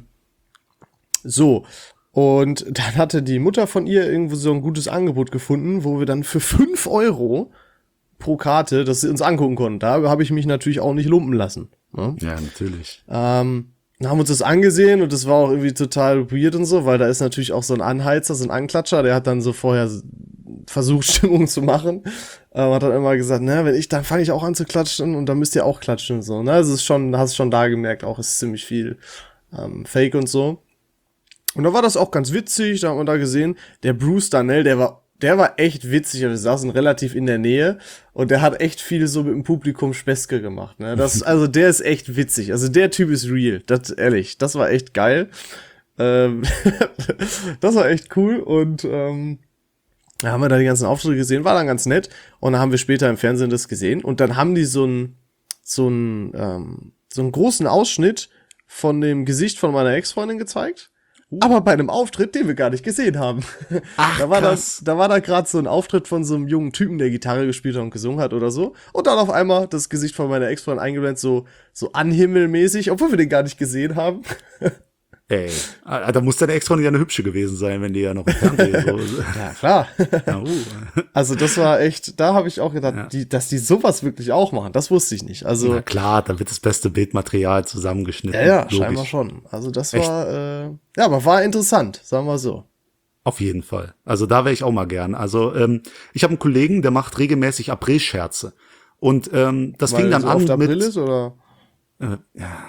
A: so. Und dann hatte die Mutter von ihr irgendwo so ein gutes Angebot gefunden, wo wir dann für fünf Euro pro Karte, dass sie uns angucken konnten. Da habe ich mich natürlich auch nicht lumpen lassen. Ne?
B: Ja, natürlich.
A: Ähm, dann haben wir uns das angesehen und das war auch irgendwie total weird und so, weil da ist natürlich auch so ein Anheizer, so ein Anklatscher, der hat dann so vorher versucht, Stimmung zu machen. Ähm, hat dann immer gesagt, ne, wenn ich, dann fange ich auch an zu klatschen und dann müsst ihr auch klatschen und so. Ne, es ist schon, hast schon da gemerkt, auch ist ziemlich viel ähm, Fake und so. Und da war das auch ganz witzig, da hat man da gesehen, der Bruce Darnell, der war, der war echt witzig, wir saßen relativ in der Nähe und der hat echt viel so mit dem Publikum Späßke gemacht, ne, das, also der ist echt witzig, also der Typ ist real, das, ehrlich, das war echt geil, ähm, das war echt cool und, ähm, da haben wir da die ganzen Auftritte gesehen, war dann ganz nett und dann haben wir später im Fernsehen das gesehen und dann haben die so einen, so einen, ähm, so einen großen Ausschnitt von dem Gesicht von meiner Ex-Freundin gezeigt. Aber bei einem Auftritt, den wir gar nicht gesehen haben.
B: Ach,
A: da war
B: krass.
A: da, da war da gerade so ein Auftritt von so einem jungen Typen, der Gitarre gespielt hat und gesungen hat oder so. Und dann auf einmal das Gesicht von meiner Ex-Freundin eingeblendet, so, so anhimmelmäßig, obwohl wir den gar nicht gesehen haben.
B: Ey, ah, da muss deine Ex-Freundin ja eine hübsche gewesen sein, wenn die ja noch im Fernsehen so.
A: Ja, klar.
B: Ja, uh.
A: Also das war echt, da habe ich auch gedacht,
B: Ja.
A: die, dass die sowas wirklich auch machen, das wusste ich nicht. Also,
B: Na klar, da wird das beste Bildmaterial zusammengeschnitten.
A: ja, ja,
B: logisch.
A: scheinbar schon. Also das
B: Echt?
A: war, äh, ja, aber war interessant, sagen wir so.
B: Auf jeden Fall. Also da wäre ich auch mal gern. Also ähm, ich habe einen Kollegen, der macht regelmäßig April-Scherze. Und ähm, das
A: Weil
B: fing dann
A: so
B: an
A: oft April
B: mit.
A: ist, oder?
B: Äh, ja,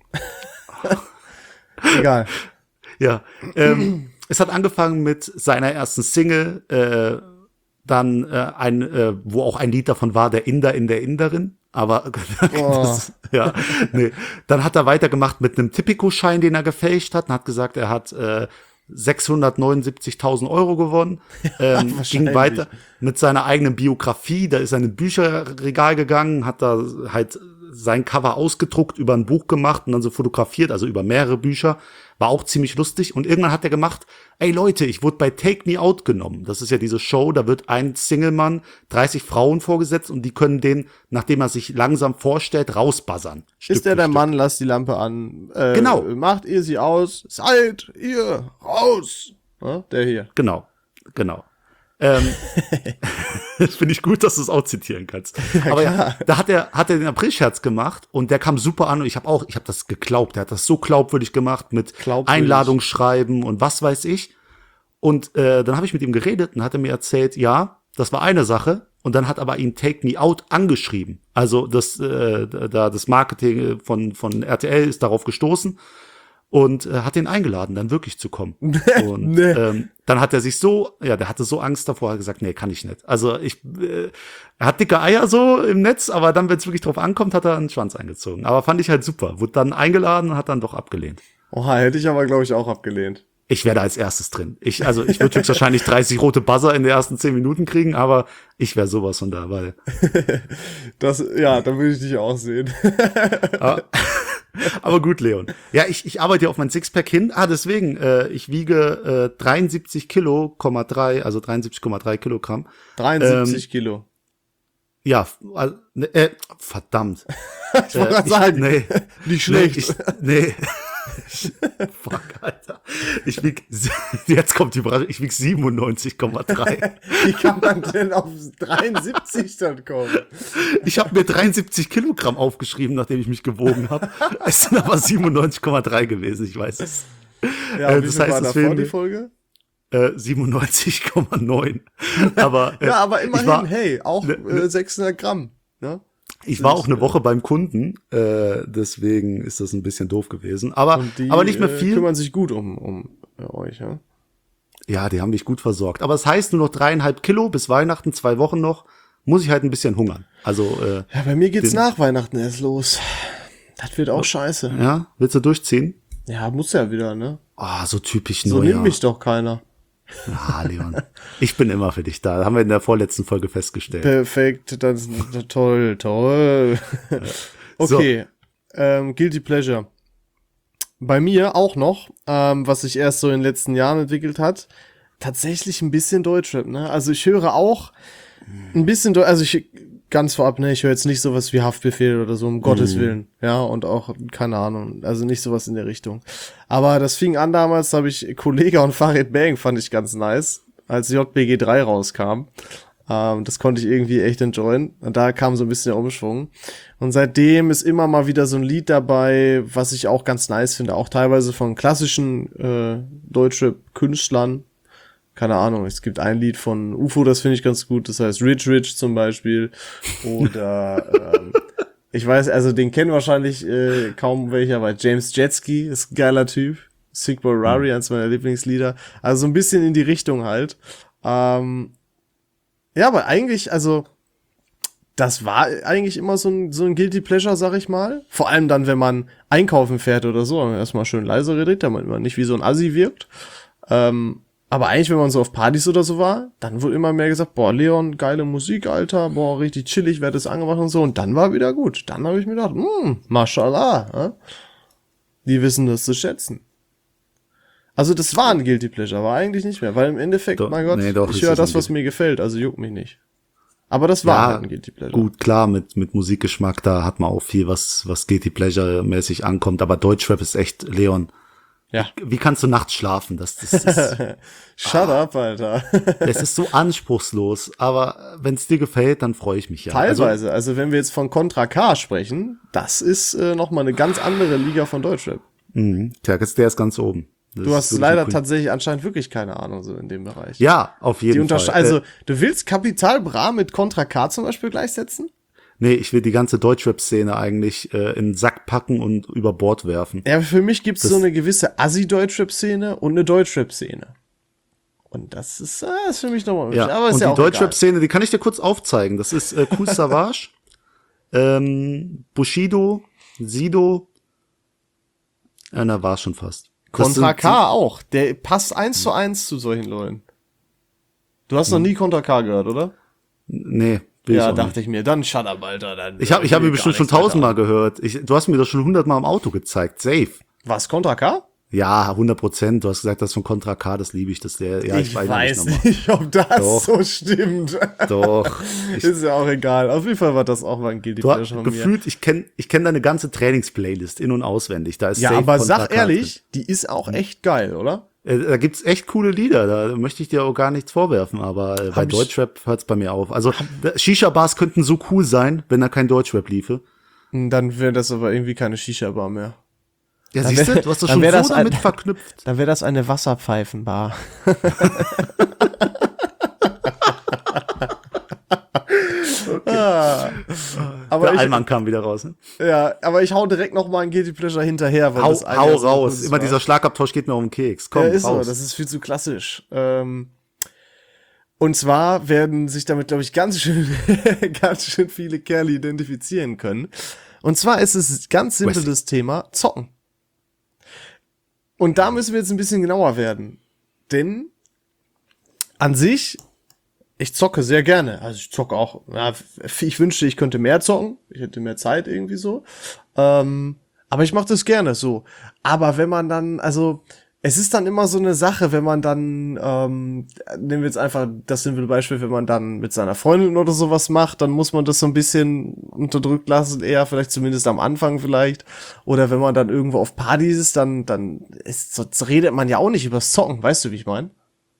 A: Egal.
B: ja. Ähm, es hat angefangen mit seiner ersten Single, äh, dann äh, ein, äh, wo auch ein Lied davon war, der Inder in der Inderin. Aber das, ja, nee. Dann hat er weitergemacht mit einem Tipico-Schein, den er gefälscht hat, und hat gesagt, er hat äh, sechshundertneunundsiebzigtausend Euro gewonnen. Ähm, ging
A: wahrscheinlich.
B: weiter mit seiner eigenen Biografie. Da ist er in ein Bücherregal gegangen, hat da halt sein Cover ausgedruckt, über ein Buch gemacht und dann so fotografiert, also über mehrere Bücher. War auch ziemlich lustig. Und irgendwann hat er gemacht, ey Leute, ich wurde bei Take Me Out genommen. Das ist ja diese Show, da wird ein Single-Mann dreißig Frauen vorgesetzt und die können den, nachdem er sich langsam vorstellt, rausbuzzern. Stück
A: Ist der
B: für
A: der
B: Stück.
A: Mann, lasst die Lampe an. Äh,
B: Genau.
A: Macht ihr sie aus. Seid ihr raus. Ja, der hier.
B: Genau, genau. ähm, das finde ich gut, dass du es auch zitieren kannst. Aber ja, da hat er hat er den Aprilscherz gemacht und der kam super an und ich habe auch, ich habe das geglaubt. Der hat das so glaubwürdig gemacht mit
A: Glaubwürdig.
B: Einladung schreiben und was weiß ich. Und äh, dann habe ich mit ihm geredet und hat er mir erzählt, ja, das war eine Sache. Und dann hat aber ihn Take Me Out angeschrieben. Also das äh, da das Marketing von von R T L ist darauf gestoßen. Und äh, hat ihn eingeladen, dann wirklich zu kommen. Und
A: Nee.
B: ähm, dann hat er sich so, ja, der hatte so Angst davor, hat gesagt, nee, kann ich nicht. Also ich, äh, er hat dicke Eier so im Netz, aber dann, wenn es wirklich drauf ankommt, hat er einen Schwanz eingezogen. Aber fand ich halt super. Wurde dann eingeladen und hat dann doch abgelehnt.
A: Oha, hätte ich aber, glaube ich, auch abgelehnt.
B: Ich wäre da als erstes drin. Ich, also ich würde höchstwahrscheinlich dreißig rote Buzzer in den ersten zehn Minuten kriegen, aber ich wäre sowas von da, weil.
A: Das, ja, da würde ich dich auch sehen.
B: Aber, aber gut, Leon. Ja, ich, ich arbeite ja auf mein Sixpack hin. Ah, deswegen, äh, ich wiege äh, dreiundsiebzig Kilo, Komma drei, also dreiundsiebzig Komma drei Kilogramm.
A: dreiundsiebzig
B: Ähm,
A: Kilo.
B: Ja, also, ne, äh, verdammt.
A: Ich wollte
B: äh,
A: gerade sagen,
B: nee,
A: nicht schlecht.
B: Nee, ich, nee. Fuck, Alter. Ich wieg, jetzt kommt die Überraschung, ich wieg siebenundneunzig Komma drei.
A: Wie kann man denn auf dreiundsiebzig dann kommen?
B: Ich habe mir dreiundsiebzig Kilogramm aufgeschrieben, nachdem ich mich gewogen habe. Es sind aber siebenundneunzig Komma drei gewesen, ich weiß es.
A: Ja,
B: Äh,
A: und wie
B: das
A: viel
B: heißt,
A: war
B: es
A: davor
B: fehlen
A: die
B: mir-
A: Folge?
B: Äh, siebenundneunzig Komma neun. Aber, äh,
A: Ja, aber
B: ich
A: immerhin,
B: war,
A: hey, auch
B: ne-
A: äh, sechshundert Gramm. Ne?
B: ich war auch eine Woche beim Kunden, äh, deswegen ist das ein bisschen doof gewesen. Aber,
A: Und die
B: aber nicht mehr
A: äh,
B: viel.
A: kümmern sich gut um, um äh, euch, ja?
B: Ja, die haben mich gut versorgt. Aber es heißt nur noch dreieinhalb Kilo bis Weihnachten, zwei Wochen noch. Muss ich halt ein bisschen hungern. Also, äh,
A: Ja, bei mir geht's
B: Den-
A: nach Weihnachten erst los. Das wird auch scheiße.
B: ja, willst du durchziehen?
A: Ja, muss ja wieder, ne?
B: Ah, so typisch
A: So
B: Neujahr.
A: nimmt mich doch keiner.
B: Ah, Leon. Ich bin immer für dich da. Haben wir in der vorletzten Folge festgestellt.
A: Perfekt, das ist toll, toll. Okay, ähm, Guilty Pleasure. Bei mir auch noch, ähm, was sich erst so in den letzten Jahren entwickelt hat, tatsächlich ein bisschen Deutschrap, ne? Also ich höre auch ein bisschen, Deu- also ich, ganz vorab, ne, ich höre jetzt nicht sowas wie Haftbefehl oder so, um Gottes Willen, ja, und auch, keine Ahnung, also nicht sowas in der Richtung. Aber das fing an damals, da habe ich Kollega und Farid Bang, fand ich ganz nice, als J B G drei rauskam. Ähm, das konnte ich irgendwie echt enjoyen. Und da kam so ein bisschen der Umschwung. Und seitdem ist immer mal wieder so ein Lied dabei, was ich auch ganz nice finde, auch teilweise von klassischen äh, Deutschrap-Künstlern. Keine Ahnung, es gibt ein Lied von U F O, das finde ich ganz gut, das heißt Rich Rich zum Beispiel. Oder ähm, ich weiß, also den kennen wahrscheinlich äh, kaum welcher, aber James Jetski ist ein geiler Typ. Sick Boy Rari, eins meiner Lieblingslieder. Also so ein bisschen in die Richtung halt. Ähm, ja, aber eigentlich, also das war eigentlich immer so ein, so ein Guilty Pleasure, sag ich mal. Vor allem dann, wenn man einkaufen fährt oder so, erstmal schön leise redet, damit man nicht wie so ein Assi wirkt. Ähm, aber eigentlich, wenn man so auf Partys oder so war, dann wurde immer mehr gesagt, boah, Leon, geile Musik, Alter, boah, richtig chillig, wer das angemacht und so. Und dann war wieder gut. Dann habe ich mir gedacht, hm, mashallah, äh? Die wissen das zu schätzen. Also das war ein Guilty Pleasure, aber eigentlich nicht mehr, weil im Endeffekt,
B: Doch,
A: mein Gott,
B: nee, doch,
A: ich
B: ist
A: höre
B: das
A: das,
B: ein
A: was
B: Guilty-
A: mir gefällt, also juckt mich nicht. Aber das war
B: Ja,
A: halt ein Guilty Pleasure.
B: Gut, klar, mit, mit Musikgeschmack, da hat man auch viel, was, was Guilty Pleasure-mäßig ankommt. Aber Deutschrap ist echt, Leon.
A: Ja.
B: Wie kannst du nachts schlafen? Das, das, ist,
A: Shut up, Alter.
B: das ist so anspruchslos. Aber wenn es dir gefällt, dann freue ich mich ja. Also,
A: Teilweise, also wenn wir jetzt von Contra K sprechen, das ist äh, nochmal eine ganz andere Liga von Deutschrap.
B: mh, tja, der ist ganz oben. Das
A: Du
B: ist
A: hast
B: wirklich
A: leider
B: ein Kun-
A: tatsächlich anscheinend wirklich keine Ahnung so in dem Bereich.
B: Ja, auf
A: Die
B: jeden
A: untersche-
B: Fall.
A: Also,
B: äh,
A: du willst Capital Bra mit Contra K zum Beispiel gleichsetzen?
B: nee, ich will die ganze Deutschrap-Szene eigentlich äh, in den Sack packen und über Bord werfen.
A: Ja, für mich gibt's
B: Das-
A: so eine gewisse Assi-Deutschrap-Szene und eine Deutschrap-Szene. Und das ist, äh, ist für mich nochmal
B: Ja,
A: aber ist
B: und
A: ja
B: die
A: auch
B: Deutschrap-Szene, die kann ich dir kurz aufzeigen. Das ist äh, Kool Savage, ähm, Bushido, Sido. Ja, na, war's schon fast. Das
A: Contra
B: sind-
A: K auch. Der passt eins zu eins zu solchen Leuten. Du hast noch nie Contra K gehört, oder?
B: Nee, Will
A: Ja,
B: ich auch
A: dachte
B: nicht.
A: ich mir, dann shut up, Alter. Dann
B: Ich habe ich hab
A: will
B: ihn
A: gar
B: bestimmt schon
A: nichts weiter
B: tausendmal
A: an.
B: gehört. Ich, du hast mir das schon hundertmal im Auto gezeigt. Safe.
A: Was, Contra K?
B: Ja, hundert Prozent. Du hast gesagt, das von Contra K, das liebe ich. Das der, ja, ich,
A: ich
B: erinnere mich
A: weiß
B: noch mal.
A: nicht, ob das
B: Doch.
A: so stimmt.
B: Doch. Ich,
A: Ist ja auch egal. Auf jeden Fall war das auch mal ein Guilty
B: du hast
A: Pleasure von mir.
B: gefühlt, ich kenne ich kenn deine ganze Trainingsplaylist in- und auswendig. Da ist
A: Ja,
B: safe
A: aber
B: Contra
A: sag
B: K
A: ehrlich, die ist auch echt geil, oder?
B: drin. Äh, Da gibt's echt coole Lieder, da möchte ich dir auch gar nichts vorwerfen, aber äh, bei
A: ich-
B: Deutschrap hört's bei mir auf. Also da- Shisha-Bars könnten so cool sein, wenn da kein Deutschrap liefe.
A: Dann wäre das aber irgendwie keine Shisha-Bar mehr.
B: Ja,
A: Dann
B: siehst du,
A: wär-
B: du hast das
A: dann
B: schon
A: wär
B: so
A: das ein-
B: damit verknüpft.
A: Dann wäre das eine Wasserpfeifenbar. Ah. aber
B: Der
A: ich,
B: Allmann kam wieder raus. Ne?
A: ja, aber ich hau direkt noch mal ein Guilty Pleasure hinterher, weil
B: Hau,
A: das eine
B: hau
A: ja so
B: raus.
A: kurz
B: Immer
A: war.
B: dieser Schlagabtausch geht mir um den Keks. Komm,
A: Ja, ist
B: raus.
A: so, das ist viel zu klassisch. Ähm, und zwar werden sich damit, glaube ich, ganz schön, ganz schön viele Kerle identifizieren können. Und zwar ist es ganz simpel
B: Wesley.
A: das Thema Zocken. Und da müssen wir jetzt ein bisschen genauer werden. Denn an sich, ich zocke sehr gerne. Also ich zocke auch, ja, ich wünschte, ich könnte mehr zocken. Ich hätte mehr Zeit irgendwie so. Ähm, aber ich mache das gerne so. Aber wenn man dann, also es ist dann immer so eine Sache, wenn man dann, ähm, nehmen wir jetzt einfach das simple Beispiel, wenn man dann mit seiner Freundin oder sowas macht, dann muss man das so ein bisschen unterdrückt lassen, eher vielleicht zumindest am Anfang vielleicht. Oder wenn man dann irgendwo auf Partys ist, dann, dann ist, so, so redet man ja auch nicht übers Zocken, weißt du, wie ich meine?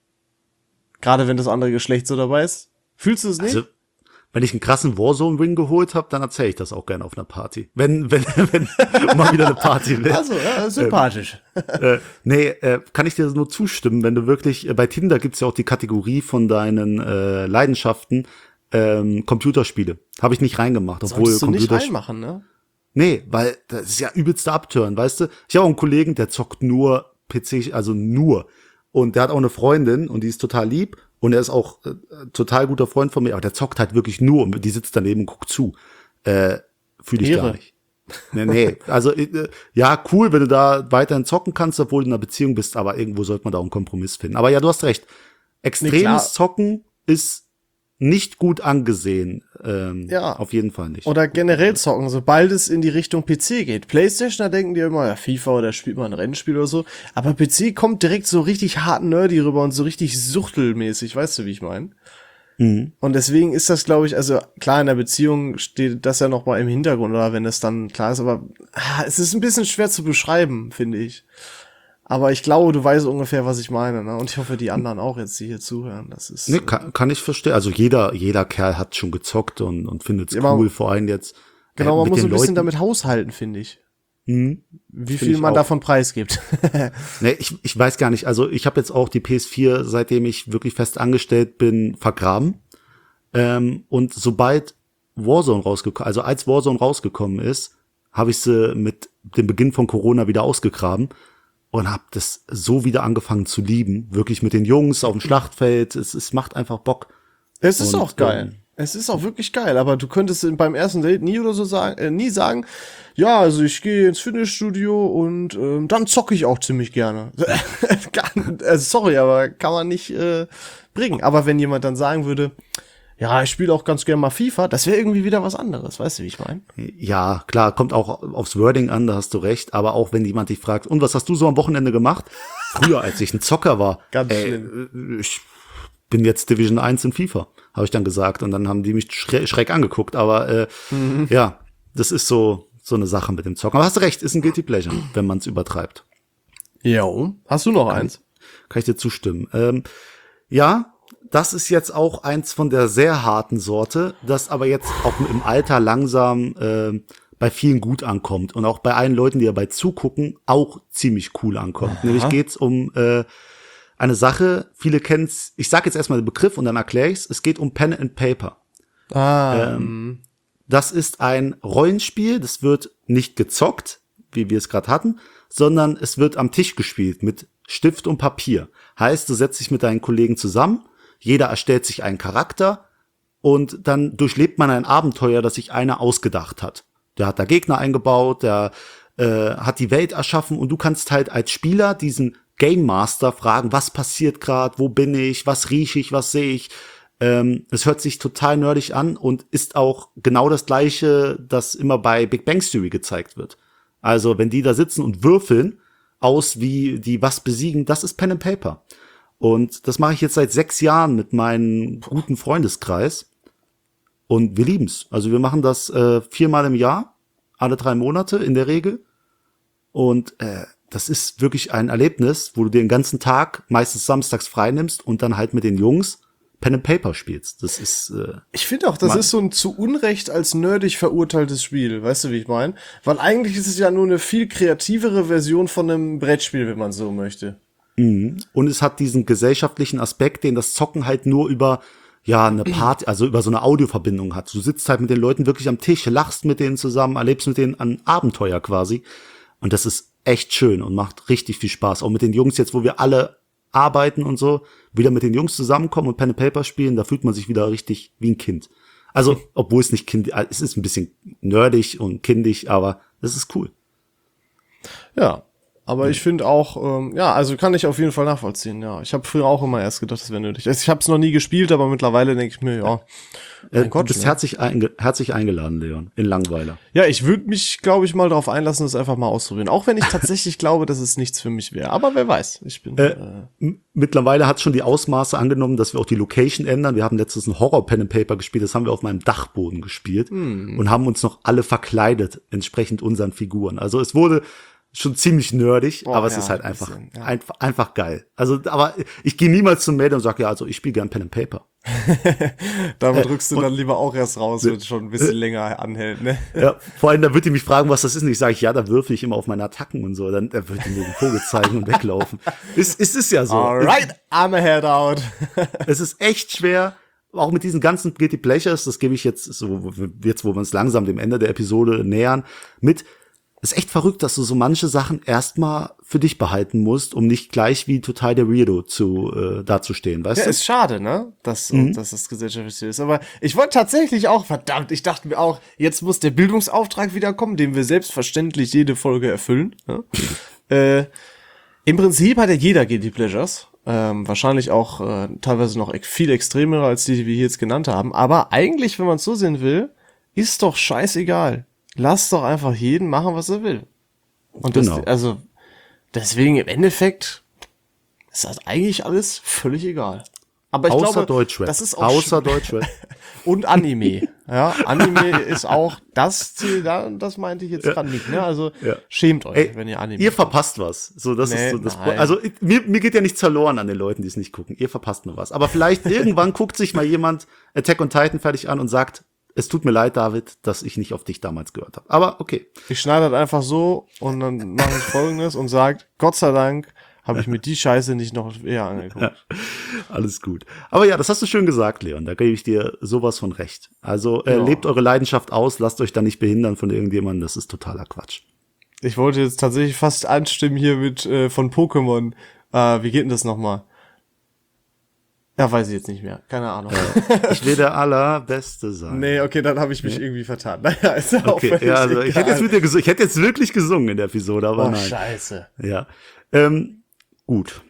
A: Gerade wenn das andere Geschlecht so dabei ist. Fühlst du es nicht?
B: Also, wenn ich einen krassen Warzone-Win geholt habe, dann erzähle ich das auch gerne auf einer Party. Wenn, wenn, wenn mal wieder eine Party wird.
A: Also, ja, sympathisch.
B: äh, nee, äh, kann ich dir nur zustimmen, wenn du wirklich, äh, bei Tinder gibt's ja auch die Kategorie von deinen äh, Leidenschaften, ähm, Computerspiele. Habe ich nicht reingemacht, obwohl
A: Solltest du nicht
B: Computerspiele.
A: reinmachen, ne?
B: Nee, weil das ist ja übelster Abturn, weißt du? Ich habe auch einen Kollegen, der zockt nur P C, also nur. Und der hat auch eine Freundin und die ist total lieb und er ist auch äh, total guter Freund von mir, aber der zockt halt wirklich nur und die sitzt daneben und guckt zu. Äh, Fühle ich
A: Ehre.
B: gar nicht. Nee, nee. Also äh, ja, cool, wenn du da weiterhin zocken kannst, obwohl du in einer Beziehung bist, aber irgendwo sollte man da auch einen Kompromiss finden. Aber ja, du hast recht.
A: Nee,
B: Extremes
A: klar.
B: Zocken ist nicht gut angesehen. Ähm,
A: Ja.
B: Auf jeden Fall nicht.
A: Oder generell zocken, sobald es in die Richtung P C geht. PlayStation, da denken die immer, ja, FIFA oder spielt man ein Rennspiel oder so. Aber P C kommt direkt so richtig hart nerdy rüber und so richtig suchtelmäßig, weißt du, wie ich meine?
B: Mhm.
A: Und deswegen ist das, glaube ich, also klar, in der Beziehung steht das ja noch mal im Hintergrund, oder wenn es dann klar ist, aber ah, es ist ein bisschen schwer zu beschreiben, finde ich. Aber ich glaube, du weißt ungefähr, was ich meine, ne? Und ich hoffe, die anderen auch jetzt, die hier zuhören. Das ist.
B: Nee, kann, kann ich verstehen. Also jeder, jeder Kerl hat schon gezockt und, und findet es
A: Ja, aber-
B: cool, vor allem jetzt.
A: Genau,
B: äh,
A: man
B: mit
A: muss
B: den
A: ein bisschen
B: Leuten.
A: damit haushalten, finde ich.
B: Mhm.
A: Wie
B: Finde
A: viel
B: ich
A: man
B: auch.
A: davon preisgibt.
B: Nee, ich, ich weiß gar nicht. Also ich habe jetzt auch die P S vier, seitdem ich wirklich fest angestellt bin, vergraben. Ähm, und sobald Warzone rausgekommen, also als Warzone rausgekommen ist, habe ich sie mit dem Beginn von Corona wieder ausgegraben und habe das so wieder angefangen zu lieben. Wirklich mit den Jungs auf dem Schlachtfeld. Es, es macht einfach Bock.
A: Es ist
B: Und,
A: auch geil.
B: ähm,
A: Es ist auch wirklich geil, aber du könntest beim ersten Date nie oder so sagen, äh, nie sagen, ja, also ich gehe ins Fitnessstudio und ähm, dann zocke ich auch ziemlich gerne. Kann- äh, sorry, aber kann man nicht äh, bringen. Aber wenn jemand dann sagen würde, ja, ich spiele auch ganz gerne mal FIFA, das wäre irgendwie wieder was anderes, weißt du, wie ich meine?
B: Ja, klar, kommt auch aufs Wording an, da hast du recht. Aber auch wenn jemand dich fragt, und was hast du so am Wochenende gemacht? Früher, als ich ein Zocker war.
A: Ganz
B: ey,
A: schlimm.
B: äh, Ich bin jetzt Division eins in FIFA, habe ich dann gesagt. Und dann haben die mich schre schräg angeguckt. Aber äh,
A: Mhm.
B: ja, das ist so so eine Sache mit dem Zocken. Aber hast du recht, ist ein Guilty Pleasure, wenn man es übertreibt.
A: Jo. Hast du noch eins?
B: Kann ich dir zustimmen. Ähm, ja, das ist jetzt auch eins von der sehr harten Sorte, das aber jetzt auch im Alter langsam äh, bei vielen gut ankommt und auch bei allen Leuten, die dabei zugucken, auch ziemlich cool ankommt.
A: Aha.
B: Nämlich geht's um äh, eine Sache, viele kennen's, ich sage jetzt erstmal den Begriff und dann erkläre ich's. Es geht um Pen and Paper.
A: Ah,
B: Ähm, Das ist ein Rollenspiel, das wird nicht gezockt, wie wir es gerade hatten, sondern es wird am Tisch gespielt mit Stift und Papier. Heißt, du setzt dich mit deinen Kollegen zusammen, jeder erstellt sich einen Charakter und dann durchlebt man ein Abenteuer, das sich einer ausgedacht hat. Der hat da Gegner eingebaut, der äh, hat die Welt erschaffen und du kannst halt als Spieler diesen Game Master fragen, was passiert gerade, wo bin ich, was rieche ich, was sehe ich, Ähm, es hört sich total nerdig an und ist auch genau das Gleiche, das immer bei Big Bang Theory gezeigt wird. Also wenn die da sitzen und würfeln aus, wie die was besiegen, das ist Pen and Paper. Und das mache ich jetzt seit sechs Jahren mit meinem guten Freundeskreis. Und wir lieben's. Also wir machen das äh, viermal im Jahr, alle drei Monate in der Regel. Und äh, das ist wirklich ein Erlebnis, wo du dir den ganzen Tag, meistens samstags frei nimmst und dann halt mit den Jungs Pen and Paper spielst. Das ist äh,
A: Ich finde auch, das ist so ein zu Unrecht als nerdig verurteiltes Spiel. Weißt du, wie ich meine? Weil eigentlich ist es ja nur eine viel kreativere Version von einem Brettspiel, wenn man so möchte.
B: mhm. Und es hat diesen gesellschaftlichen Aspekt, den das Zocken halt nur über ja eine Party, also über so eine Audioverbindung hat. Du sitzt halt mit den Leuten wirklich am Tisch, lachst mit denen zusammen, erlebst mit denen ein Abenteuer quasi. Und das ist echt schön und macht richtig viel Spaß. Auch mit den Jungs jetzt, wo wir alle arbeiten und so, wieder mit den Jungs zusammenkommen und Pen and Paper spielen, da fühlt man sich wieder richtig wie ein Kind. Also, obwohl es nicht kind, es ist ein bisschen nerdig und kindisch, aber es ist cool.
A: Ja, aber ich finde auch, ähm, ja, also kann ich auf jeden Fall nachvollziehen, ja. Ich habe früher auch immer erst gedacht, das wäre nötig. Also ich habe es noch nie gespielt, aber mittlerweile denke ich mir, ja,
B: Äh,
A: mein Gott,
B: du bist
A: ne?
B: herzlich, einge herzlich eingeladen, Leon, in Langweiler.
A: Ja, ich würde mich, glaube ich, mal darauf einlassen, das einfach mal ausprobieren. Auch wenn ich tatsächlich glaube, dass es nichts für mich wäre. Aber wer weiß, ich bin...
B: Äh,
A: Äh,
B: m- mittlerweile hat schon die Ausmaße angenommen, dass wir auch die Location ändern. Wir haben letztens ein Horror-Pen and Paper gespielt, das haben wir auf meinem Dachboden gespielt und haben uns noch alle verkleidet, entsprechend unseren Figuren. Also es wurde schon ziemlich nerdig,
A: Boah,
B: aber es
A: ja,
B: ist halt
A: ein
B: einfach,
A: bisschen, ja.
B: einfach, einfach geil. Also, aber ich gehe niemals zum Mädel und sage, ja, also ich spiele gern Pen and Paper.
A: damit rückst du dann lieber auch erst raus, wenn es schon ein bisschen länger anhält, ne?
B: Ja, vor allem, da wird die mich fragen, was das ist. Und ich sage, ja, da würfel ich immer auf meine Attacken und so. Dann da wird die mir den Vogel zeigen und weglaufen. Es, es ist ja so.
A: Alright, I'm a head out.
B: Es ist echt schwer, auch mit diesen ganzen Guilty Pleasures, das gebe ich jetzt so, jetzt wo wir uns langsam dem Ende der Episode nähern, mit. Ist echt verrückt, dass du so manche Sachen erstmal für dich behalten musst, um nicht gleich wie total der Weirdo zu äh, dazustehen, weißt
A: Ja,
B: du?
A: ist schade, ne? Dass, dass das gesellschaftlich so ist. Aber ich wollte tatsächlich auch, verdammt, ich dachte mir auch, jetzt muss der Bildungsauftrag wieder kommen, den wir selbstverständlich jede Folge erfüllen. Ne? äh, Im Prinzip hat ja jeder Guilty Pleasures. Ähm, wahrscheinlich auch äh, teilweise noch ex- viel extremere als die, die wir hier jetzt genannt haben. Aber eigentlich, wenn man es so sehen will, ist doch scheißegal. Lass doch einfach jeden machen, was er will. Und das,
B: Genau.
A: also, deswegen im Endeffekt ist das eigentlich alles völlig egal. Aber ich
B: Außer
A: glaube,
B: Deutschrap.
A: das ist auch
B: Außer
A: sch-
B: Deutschrap.
A: und Anime. Ja, Anime ist auch das Ziel, da, das meinte ich jetzt gerade nicht, ne? Also,
B: Ja.
A: schämt euch,
B: Ey,
A: wenn ihr Anime
B: ihr verpasst was. So, das
A: Nee,
B: ist so das.
A: nein.
B: Also ich, mir, mir geht ja nichts verloren an den Leuten, die es nicht gucken. Ihr verpasst nur was. Aber vielleicht irgendwann guckt sich mal jemand Attack on Titan fertig an und sagt, es tut mir leid, David, dass ich nicht auf dich damals gehört habe. Aber okay.
A: Ich schneide das einfach so und dann mache ich Folgendes und sage, Gott sei Dank habe ich mir die Scheiße nicht noch eher angeguckt.
B: Alles gut. Aber ja, das hast du schön gesagt, Leon. Da gebe ich dir sowas von recht. Also äh,
A: Ja.
B: lebt eure Leidenschaft aus, lasst euch da nicht behindern von irgendjemandem. Das ist totaler Quatsch.
A: Ich wollte jetzt tatsächlich fast anstimmen hier mit äh, von Pokémon. Äh, wie geht denn das nochmal? Ja, weiß ich jetzt nicht mehr. Keine Ahnung.
B: Ich will der Allerbeste sein.
A: Nee, okay, dann habe ich mich irgendwie vertan. Naja, ist ja auch
B: Okay,
A: völlig
B: ja, also ich
A: egal.
B: hätte jetzt mit dir gesungen. Ich hätte jetzt wirklich gesungen in der Episode, aber
A: Oh,
B: nein.
A: scheiße.
B: Ja. Ähm, gut.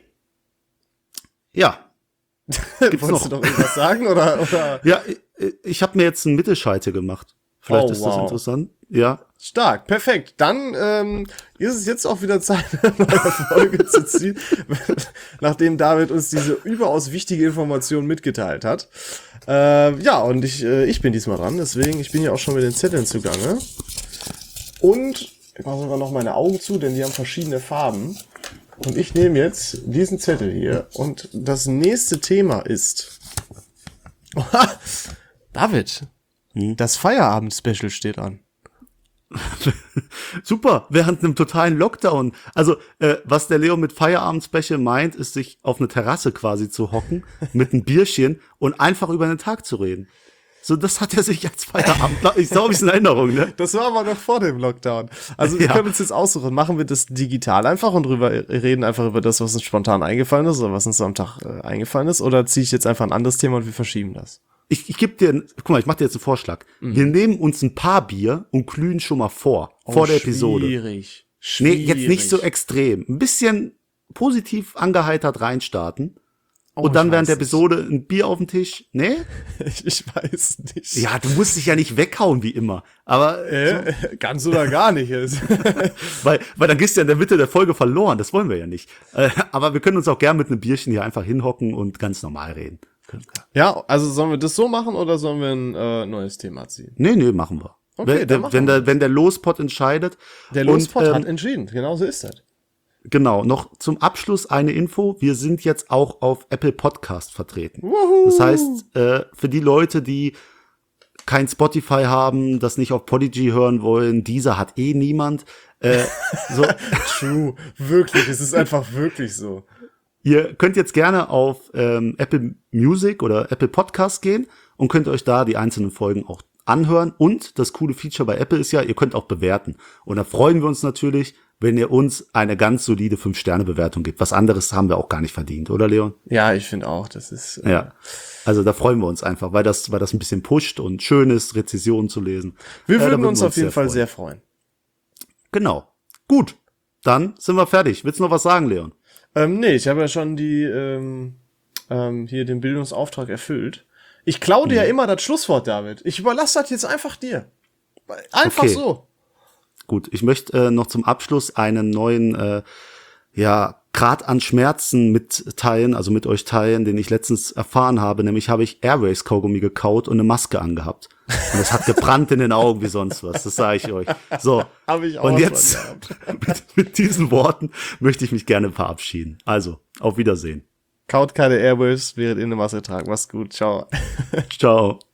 B: Ja. Gibt's
A: Wolltest
B: noch?
A: du doch irgendwas sagen, oder? oder?
B: Ja, ich, ich habe mir jetzt einen Mittelscheite gemacht. Vielleicht
A: Oh,
B: ist das
A: wow.
B: interessant. Ja.
A: Stark, perfekt. Dann ähm, ist es jetzt auch wieder Zeit, eine neue Folge zu ziehen, nachdem David uns diese überaus wichtige Information mitgeteilt hat. Äh, ja, und ich, äh, ich bin diesmal dran, deswegen, ich bin ja auch schon mit den Zetteln zugange. Und ich mache sogar noch meine Augen zu, denn die haben verschiedene Farben. Und ich nehme jetzt diesen Zettel hier. Und das nächste Thema ist... Oha, David, das Feierabend-Special steht an.
B: Super, während einem totalen Lockdown. Also, äh, was der Leo mit Feierabend-Special meint, ist, sich auf eine Terrasse quasi zu hocken, mit einem Bierchen und einfach über den Tag zu reden. So, das hat er sich als Feierabend, ich glaube, ist in Erinnerung, ne?
A: Das war aber noch vor dem Lockdown. Also wir
B: Ja.
A: können uns jetzt aussuchen, machen wir das digital einfach und drüber reden einfach über das, was uns spontan eingefallen ist oder was uns am Tag äh, eingefallen ist, oder ziehe ich jetzt einfach ein anderes Thema und wir verschieben das?
B: Ich, ich gebe dir, guck mal, ich mache dir jetzt einen Vorschlag. Wir nehmen uns ein paar Bier und glühen schon mal vor, vor der Episode.
A: Schwierig.
B: Nee,
A: Schwierig.
B: jetzt nicht so extrem. Ein bisschen positiv angeheitert reinstarten.
A: Oh,
B: und dann
A: ich
B: während der
A: weiß nicht.
B: Episode ein Bier auf dem Tisch? Nee?
A: Ich, ich weiß nicht.
B: Ja, du musst dich ja nicht weghauen wie immer. Aber
A: Äh, ganz oder gar nicht. Ist.
B: weil, weil dann gehst du ja in der Mitte der Folge verloren. Das wollen wir ja nicht. Äh, aber wir können uns auch gern mit einem Bierchen hier einfach hinhocken und ganz normal reden.
A: Ja, also sollen wir das so machen oder sollen wir ein äh, neues Thema ziehen?
B: Nee, nee, machen wir.
A: Okay,
B: wenn,
A: dann
B: der,
A: machen
B: wenn,
A: wir
B: der, wenn der Lospot entscheidet.
A: Der Lospot
B: Und, ähm,
A: hat entschieden, genau so ist das.
B: Genau, noch zum Abschluss eine Info. Wir sind jetzt auch auf Apple Podcast vertreten. Woohoo. Das heißt, äh, für die Leute, die kein Spotify haben, das nicht auf Podigy hören wollen, dieser hat eh niemand. Äh, so,
A: True, wirklich, es ist einfach wirklich so.
B: ihr könnt jetzt gerne auf ähm, Apple Music oder Apple Podcast gehen und könnt euch da die einzelnen Folgen auch anhören. Und das coole Feature bei Apple ist ja, ihr könnt auch bewerten. Und da freuen wir uns natürlich, wenn ihr uns eine ganz solide fünf Sterne Bewertung gibt. Was anderes haben wir auch gar nicht verdient, oder Leon?
A: Ja, ich finde auch, das ist... Äh,
B: Ja, also da freuen wir uns einfach, weil das, weil das ein bisschen pusht und schön ist, Rezensionen zu lesen.
A: Wir
B: Äh, da
A: würden uns
B: wir
A: auf jeden
B: sehr
A: Fall
B: freuen.
A: sehr freuen.
B: Genau. Gut, dann sind wir fertig. Willst du noch was sagen, Leon?
A: Ähm, nee, ich habe ja schon die ähm, ähm, hier den Bildungsauftrag erfüllt. Ich klaue dir ja immer das Schlusswort, David. Ich überlasse das jetzt einfach dir. Einfach
B: Okay.
A: so.
B: Gut, ich möchte äh, noch zum Abschluss einen neuen äh, ja, Grad an Schmerzen mitteilen, also mit euch teilen, den ich letztens erfahren habe. Nämlich habe ich Airways-Kaugummi gekaut und eine Maske angehabt. Und es hat gebrannt in den Augen wie sonst was, das sage ich euch. So,
A: Hab ich auch
B: und
A: schon
B: jetzt
A: gehabt.
B: mit, mit diesen Worten möchte ich mich gerne verabschieden. Also, auf Wiedersehen.
A: Kaut keine Airwaves, während ihr eine Maske tragt. Mach's gut, ciao.
B: Ciao.